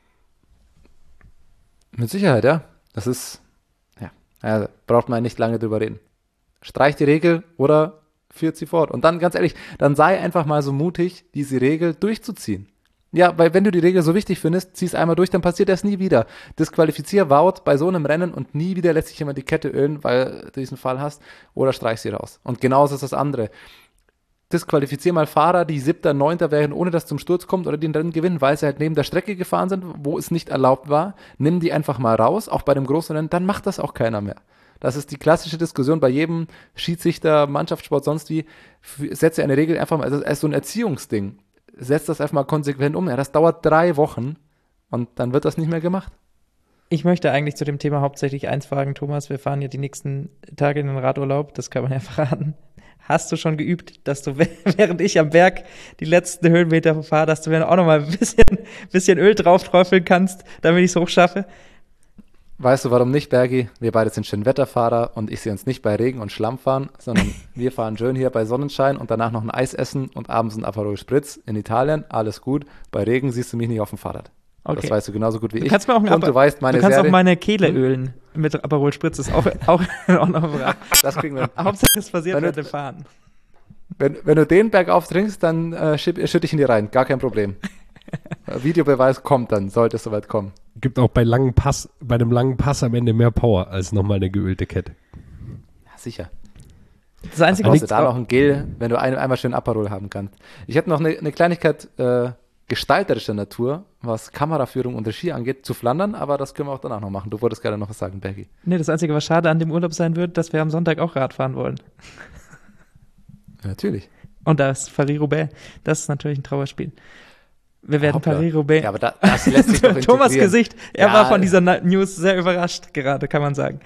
mit Sicherheit, ja. Das ist, ja, also braucht man nicht lange drüber reden. Streich die Regel oder führt sie fort. Und dann, ganz ehrlich, dann sei einfach mal so mutig, diese Regel durchzuziehen. Ja, weil wenn du die Regel so wichtig findest, zieh es einmal durch, dann passiert das nie wieder. Disqualifizier Wout bei so einem Rennen und nie wieder lässt sich jemand die Kette ölen, weil du diesen Fall hast, oder streich sie raus. Und genauso ist das andere. Disqualifizier mal Fahrer, die Siebter, Neunter werden, ohne dass zum Sturz kommt oder den Rennen gewinnen, weil sie halt neben der Strecke gefahren sind, wo es nicht erlaubt war. Nimm die einfach mal raus, auch bei dem großen Rennen, dann macht das auch keiner mehr. Das ist die klassische Diskussion bei jedem Schiedsrichter, Mannschaftssport, sonst wie. Setze eine Regel einfach mal, also als so ein Erziehungsding. Setz das einfach mal konsequent um. Ja, das dauert drei Wochen und dann wird das nicht mehr gemacht. Ich möchte eigentlich zu dem Thema hauptsächlich eins fragen, Thomas. Wir fahren ja die nächsten Tage in den Radurlaub, das kann man ja verraten. Hast du schon geübt, dass du, während ich am Berg die letzten Höhenmeter fahre, dass du mir auch noch mal ein bisschen, bisschen Öl drauf träufeln kannst, damit ich es hochschaffe? Weißt du, warum nicht, Bergi? Wir beide sind Schönwetterfahrer und ich sehe uns nicht bei Regen und Schlamm fahren, sondern wir fahren schön hier bei Sonnenschein und danach noch ein Eis essen und abends ein Aperol Spritz in Italien. Alles gut. Bei Regen siehst du mich nicht auf dem Fahrrad. Okay. Das weißt du genauso gut wie du ich. Kannst mir auch und Aper- du weißt, meine du kannst Serie, auch meine Kehle ölen mit Aperol Spritz. Ist auch, auch in Ordnung. das kriegen wir. Hauptsache es passiert Wenn während du- dem Fahren. Wenn, wenn du den bergauf trinkst, dann äh, schütte ich ihn dir rein. Gar kein Problem. Äh, Videobeweis kommt dann, sollte es soweit kommen. Gibt auch bei langen Pass, bei einem langen Pass am Ende mehr Power als nochmal eine geölte Kette. Ja, sicher. Das Einzige, Brauchst was du da noch ein Gel, wenn du ein, einmal schön Aperol haben kannst. Ich habe noch eine, eine Kleinigkeit äh, gestalterischer Natur, was Kameraführung und Regie angeht, zu Flandern, aber das können wir auch danach noch machen. Du wolltest gerade noch was sagen, Bergi. Nee, das Einzige, was schade an dem Urlaub sein wird, dass wir am Sonntag auch Rad fahren wollen. Ja, natürlich. Und da ist Paris-Roubaix. Das ist natürlich ein Trauerspiel. Wir werden Hoppla. Paris-Roubaix. Ja, aber da, das lässt sich doch integrieren. Thomas' Gesicht, er Ja. war von dieser Na- News sehr überrascht gerade, kann man sagen.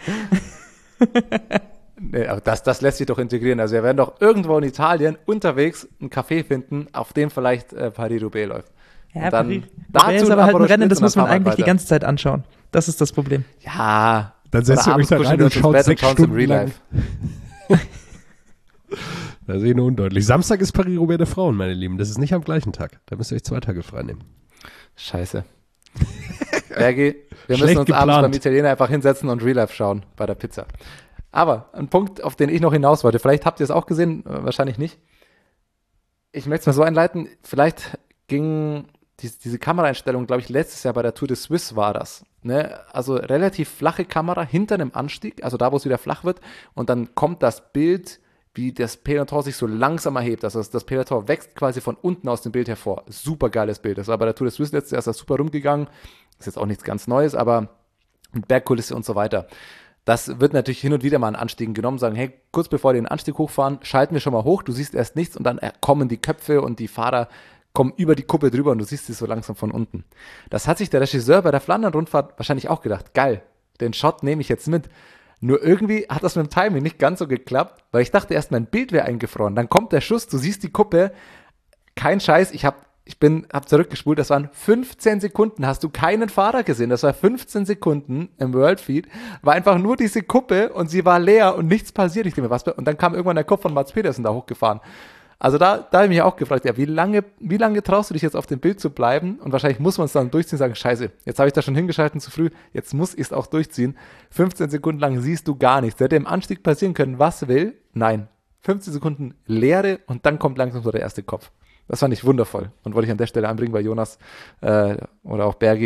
Nee, aber das, das lässt sich doch integrieren. Also wir werden doch irgendwo in Italien unterwegs einen Café finden, auf dem vielleicht äh, Paris-Roubaix läuft. Ja, Und dann Paris-Roubaix dazu ist ein aber halt ein Aperol Rennen, Spritz das und muss dann man fahren wir eigentlich die weiter. ganze Zeit anschauen. Das ist das Problem. Ja. Dann setzt ihr Oder euch da abends rein kuscheln wir und uns ins schaut Bett sechs und schauen zum Stunden Real lang. Life. Das ist eh nur undeutlich. Samstag ist Paris-Roubaix der Frauen, meine Lieben. Das ist nicht am gleichen Tag. Da müsst ihr euch zwei Tage frei nehmen. Scheiße. Bergi, wir Schlecht müssen uns abends geplant. beim Italiener einfach hinsetzen und Real Life schauen bei der Pizza. Aber ein Punkt, auf den ich noch hinaus wollte, vielleicht habt ihr es auch gesehen, äh, wahrscheinlich nicht. Ich möchte es mal so einleiten, vielleicht ging die, diese Kameraeinstellung, glaube ich, letztes Jahr bei der Tour de Suisse war das. Ne? Also relativ flache Kamera hinter einem Anstieg, also da, wo es wieder flach wird, und dann kommt das Bild, wie das Peloton sich so langsam erhebt. Also das, das Peloton wächst quasi von unten aus dem Bild hervor. Super geiles Bild. Das war bei der Tour de Suisse letztes Jahr ist das super rumgegangen. Ist jetzt auch nichts ganz Neues, aber mit Bergkulisse und so weiter. Das wird natürlich hin und wieder mal an Anstiegen genommen, sagen, hey, kurz bevor wir den Anstieg hochfahren, schalten wir schon mal hoch, du siehst erst nichts und dann kommen die Köpfe und die Fahrer kommen über die Kuppe drüber und du siehst sie so langsam von unten. Das hat sich der Regisseur bei der Flandern-Rundfahrt wahrscheinlich auch gedacht. Geil, den Shot nehme ich jetzt mit. Nur irgendwie hat das mit dem Timing nicht ganz so geklappt, weil ich dachte erst, mein Bild wäre eingefroren. Dann kommt der Schuss, du siehst die Kuppe, kein Scheiß, ich habe Ich bin, hab zurückgespult, das waren fünfzehn Sekunden, hast du keinen Fahrer gesehen, das war fünfzehn Sekunden im Worldfeed, war einfach nur diese Kuppe und sie war leer und nichts passiert, ich denke mir, was, und dann kam irgendwann der Kopf von Mats Pedersen da hochgefahren. Also da, da habe ich mich auch gefragt, ja, wie lange, wie lange traust du dich jetzt auf dem Bild zu bleiben? Und wahrscheinlich muss man es dann durchziehen und sagen, scheiße, jetzt habe ich da schon hingeschalten zu früh, jetzt muss ich es auch durchziehen. fünfzehn Sekunden lang siehst du gar nichts. Hätte im Anstieg passieren können, was will? Nein. fünfzehn Sekunden Leere und dann kommt langsam so der erste Kopf. Das fand ich wundervoll und wollte ich an der Stelle anbringen, weil Jonas äh, oder auch Bergi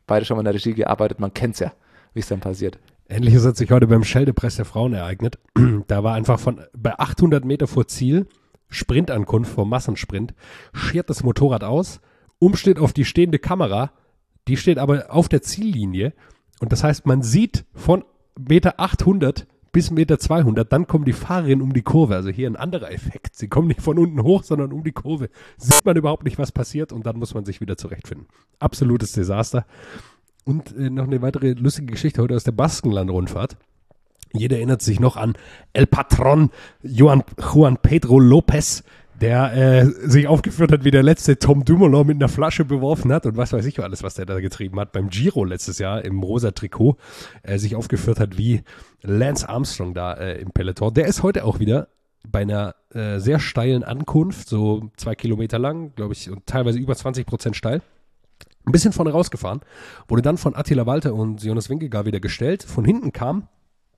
beide schon mal in der Regie gearbeitet, man kennt's ja, wie es dann passiert. Ähnliches hat sich heute beim Scheldepress der Frauen ereignet. Da war einfach von bei achthundert Meter vor Ziel, Sprintankunft vom Massensprint, schert das Motorrad aus, umsteht auf die stehende Kamera, die steht aber auf der Ziellinie und das heißt, man sieht von Meter achthundert bis Meter zweihundert, dann kommen die Fahrerinnen um die Kurve, also hier ein anderer Effekt, sie kommen nicht von unten hoch, sondern um die Kurve, sieht man überhaupt nicht, was passiert und dann muss man sich wieder zurechtfinden. Absolutes Desaster. Und äh, noch eine weitere lustige Geschichte heute aus der Baskenland-Rundfahrt. Jeder erinnert sich noch an El Patron Juan, Juan Pedro Lopez, der äh, sich aufgeführt hat, wie der letzte Tom Dumoulin mit einer Flasche beworfen hat und was weiß ich alles, was der da getrieben hat. Beim Giro letztes Jahr im rosa Trikot äh, sich aufgeführt hat wie Lance Armstrong da äh, im Peloton. Der ist heute auch wieder bei einer äh, sehr steilen Ankunft, so zwei Kilometer lang, glaube ich, und teilweise über zwanzig Prozent steil. Ein bisschen vorne rausgefahren, wurde dann von Attila Walter und Jonas Vingegaard wieder gestellt. Von hinten kam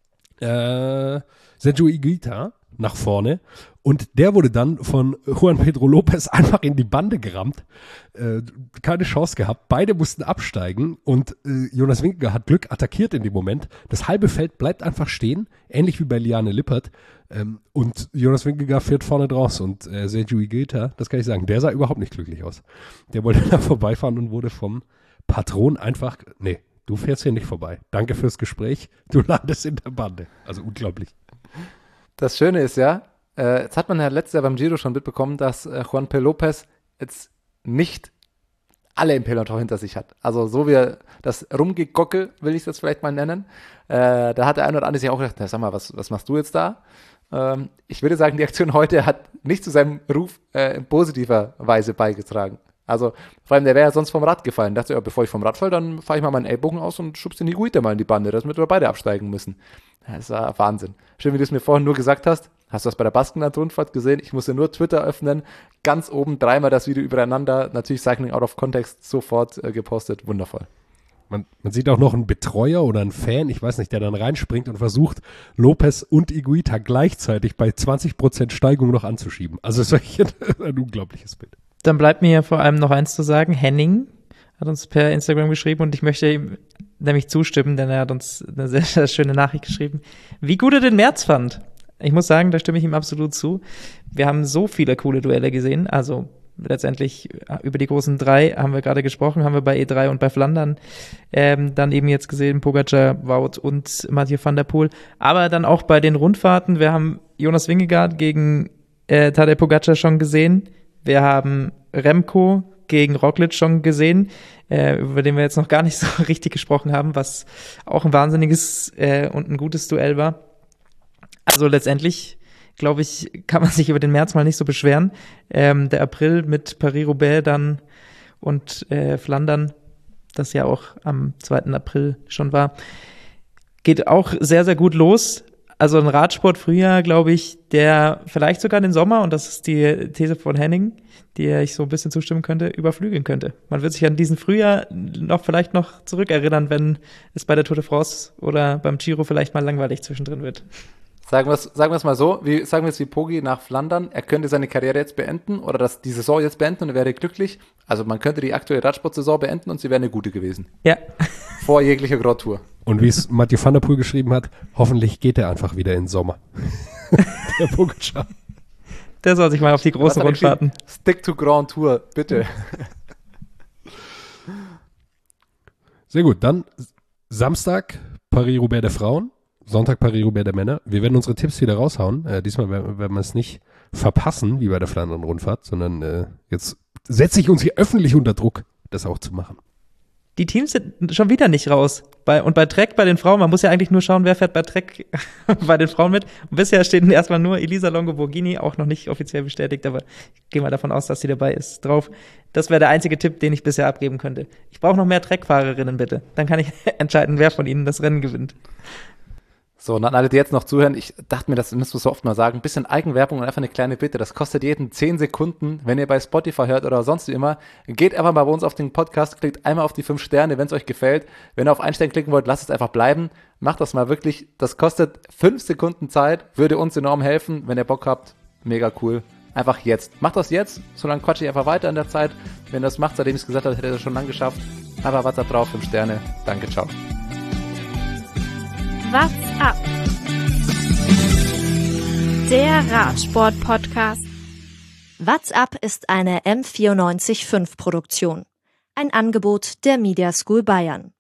äh, Sergio Higuita nach vorne und der wurde dann von Juan Pedro Lopez einfach in die Bande gerammt. Äh, keine Chance gehabt. Beide mussten absteigen und äh, Jonas Vingegaard hat Glück, attackiert in dem Moment. Das halbe Feld bleibt einfach stehen, ähnlich wie bei Liane Lippert. Ähm, und Jonas Vingegaard fährt vorne draus und äh, Sergio Higuita, das kann ich sagen, der sah überhaupt nicht glücklich aus. Der wollte da vorbeifahren und wurde vom Patron einfach, nee, du fährst hier nicht vorbei. Danke fürs Gespräch, du landest in der Bande. Also unglaublich. Das Schöne ist ja, äh, jetzt hat man ja letztes Jahr beim Giro schon mitbekommen, dass äh, Juan P. Lopez jetzt nicht alle im Peloton hinter sich hat. Also so wie er das Rumgegockel, will ich es jetzt vielleicht mal nennen, äh, da hat der eine oder andere sich auch gedacht, na, sag mal, was, was machst du jetzt da? Ähm, ich würde sagen, die Aktion heute hat nicht zu seinem Ruf äh, in positiver Weise beigetragen. Also vor allem, der wäre ja sonst vom Rad gefallen. Da dachte ich, ja, bevor ich vom Rad falle, dann fahre ich mal meinen Ellbogen aus und schubst den Higuita mal in die Bande, dass wir beide absteigen müssen. Das war Wahnsinn. Schön, wie du es mir vorhin nur gesagt hast. Hast du das bei der Baskenland-Rundfahrt gesehen? Ich musste nur Twitter öffnen. Ganz oben dreimal das Video übereinander. Natürlich Cycling Out of Context sofort äh, gepostet. Wundervoll. Man, man sieht auch noch einen Betreuer oder einen Fan, ich weiß nicht, der dann reinspringt und versucht, Lopez und Higuita gleichzeitig bei zwanzig Prozent Steigung noch anzuschieben. Also es ist wirklich ein, ein unglaubliches Bild. Dann bleibt mir vor allem noch eins zu sagen. Henning hat uns per Instagram geschrieben und ich möchte ihm nämlich zustimmen, denn er hat uns eine sehr, sehr schöne Nachricht geschrieben, wie gut er den März fand. Ich muss sagen, da stimme ich ihm absolut zu. Wir haben so viele coole Duelle gesehen, also letztendlich über die großen drei haben wir gerade gesprochen, haben wir bei E drei und bei Flandern ähm, dann eben jetzt gesehen, Pogacar, Wout und Mathieu van der Poel, aber dann auch bei den Rundfahrten, wir haben Jonas Vingegaard gegen äh, Tadej Pogacar schon gesehen, wir haben Remco gegen Roglic schon gesehen, äh, über den wir jetzt noch gar nicht so richtig gesprochen haben, was auch ein wahnsinniges äh, und ein gutes Duell war. Also letztendlich, glaube ich, kann man sich über den März mal nicht so beschweren. Ähm, der April mit Paris-Roubaix dann und äh, Flandern, das ja auch am zweiten April schon war, geht auch sehr, sehr gut los. Also ein Radsport-Frühjahr, glaube ich, der vielleicht sogar den Sommer, und das ist die These von Henning, die ich so ein bisschen zustimmen könnte, überflügeln könnte. Man wird sich an diesen Frühjahr noch vielleicht noch zurückerinnern, wenn es bei der Tour de France oder beim Giro vielleicht mal langweilig zwischendrin wird. Sagen wir es sagen wir es mal so, wie, sagen wir es wie Pogi nach Flandern, er könnte seine Karriere jetzt beenden oder das, die Saison jetzt beenden und er wäre glücklich. Also man könnte die aktuelle Radsport-Saison beenden und sie wäre eine gute gewesen. Ja. Vor jeglicher Grand Tour. Und wie es Mathieu van der Poel geschrieben hat, hoffentlich geht er einfach wieder in den Sommer. Der Pogacar. Der soll sich mal auf die großen Rundfahrten. Stick to Grand Tour, bitte. Sehr gut, dann Samstag Paris-Roubaix der Frauen. Sonntag Paris-Roubaix der Männer. Wir werden unsere Tipps wieder raushauen. Äh, diesmal werden, werden wir es nicht verpassen, wie bei der Flandern-Rundfahrt, sondern äh, jetzt setze ich uns hier öffentlich unter Druck, das auch zu machen. Die Teams sind schon wieder nicht raus. Bei, und bei Trek, bei den Frauen, man muss ja eigentlich nur schauen, wer fährt bei Trek bei den Frauen mit. Und bisher stehen erstmal nur Elisa Longo-Borghini, auch noch nicht offiziell bestätigt, aber ich gehe mal davon aus, dass sie dabei ist, drauf. Das wäre der einzige Tipp, den ich bisher abgeben könnte. Ich brauche noch mehr Trek-Fahrerinnen, bitte. Dann kann ich entscheiden, wer von ihnen das Rennen gewinnt. So, und an alle, die jetzt noch zuhören, ich dachte mir, das müssen wir so oft mal sagen, ein bisschen Eigenwerbung und einfach eine kleine Bitte. Das kostet jeden zehn Sekunden, wenn ihr bei Spotify hört oder sonst wie immer. Geht einfach mal bei uns auf den Podcast, klickt einmal auf die fünf Sterne, wenn es euch gefällt. Wenn ihr auf einen Stern klicken wollt, lasst es einfach bleiben. Macht das mal wirklich. Das kostet fünf Sekunden Zeit, würde uns enorm helfen. Wenn ihr Bock habt, mega cool. Einfach jetzt. Macht das jetzt, solange quatsche ich einfach weiter in der Zeit. Wenn ihr das macht, seitdem ich es gesagt habe, hättet ihr das schon lang geschafft. Aber was da drauf, fünf Sterne. Danke, ciao. What's up? Der Radsport-Podcast. What's up ist eine M vierundneunzig Komma fünf Produktion. Ein Angebot der Media School Bayern.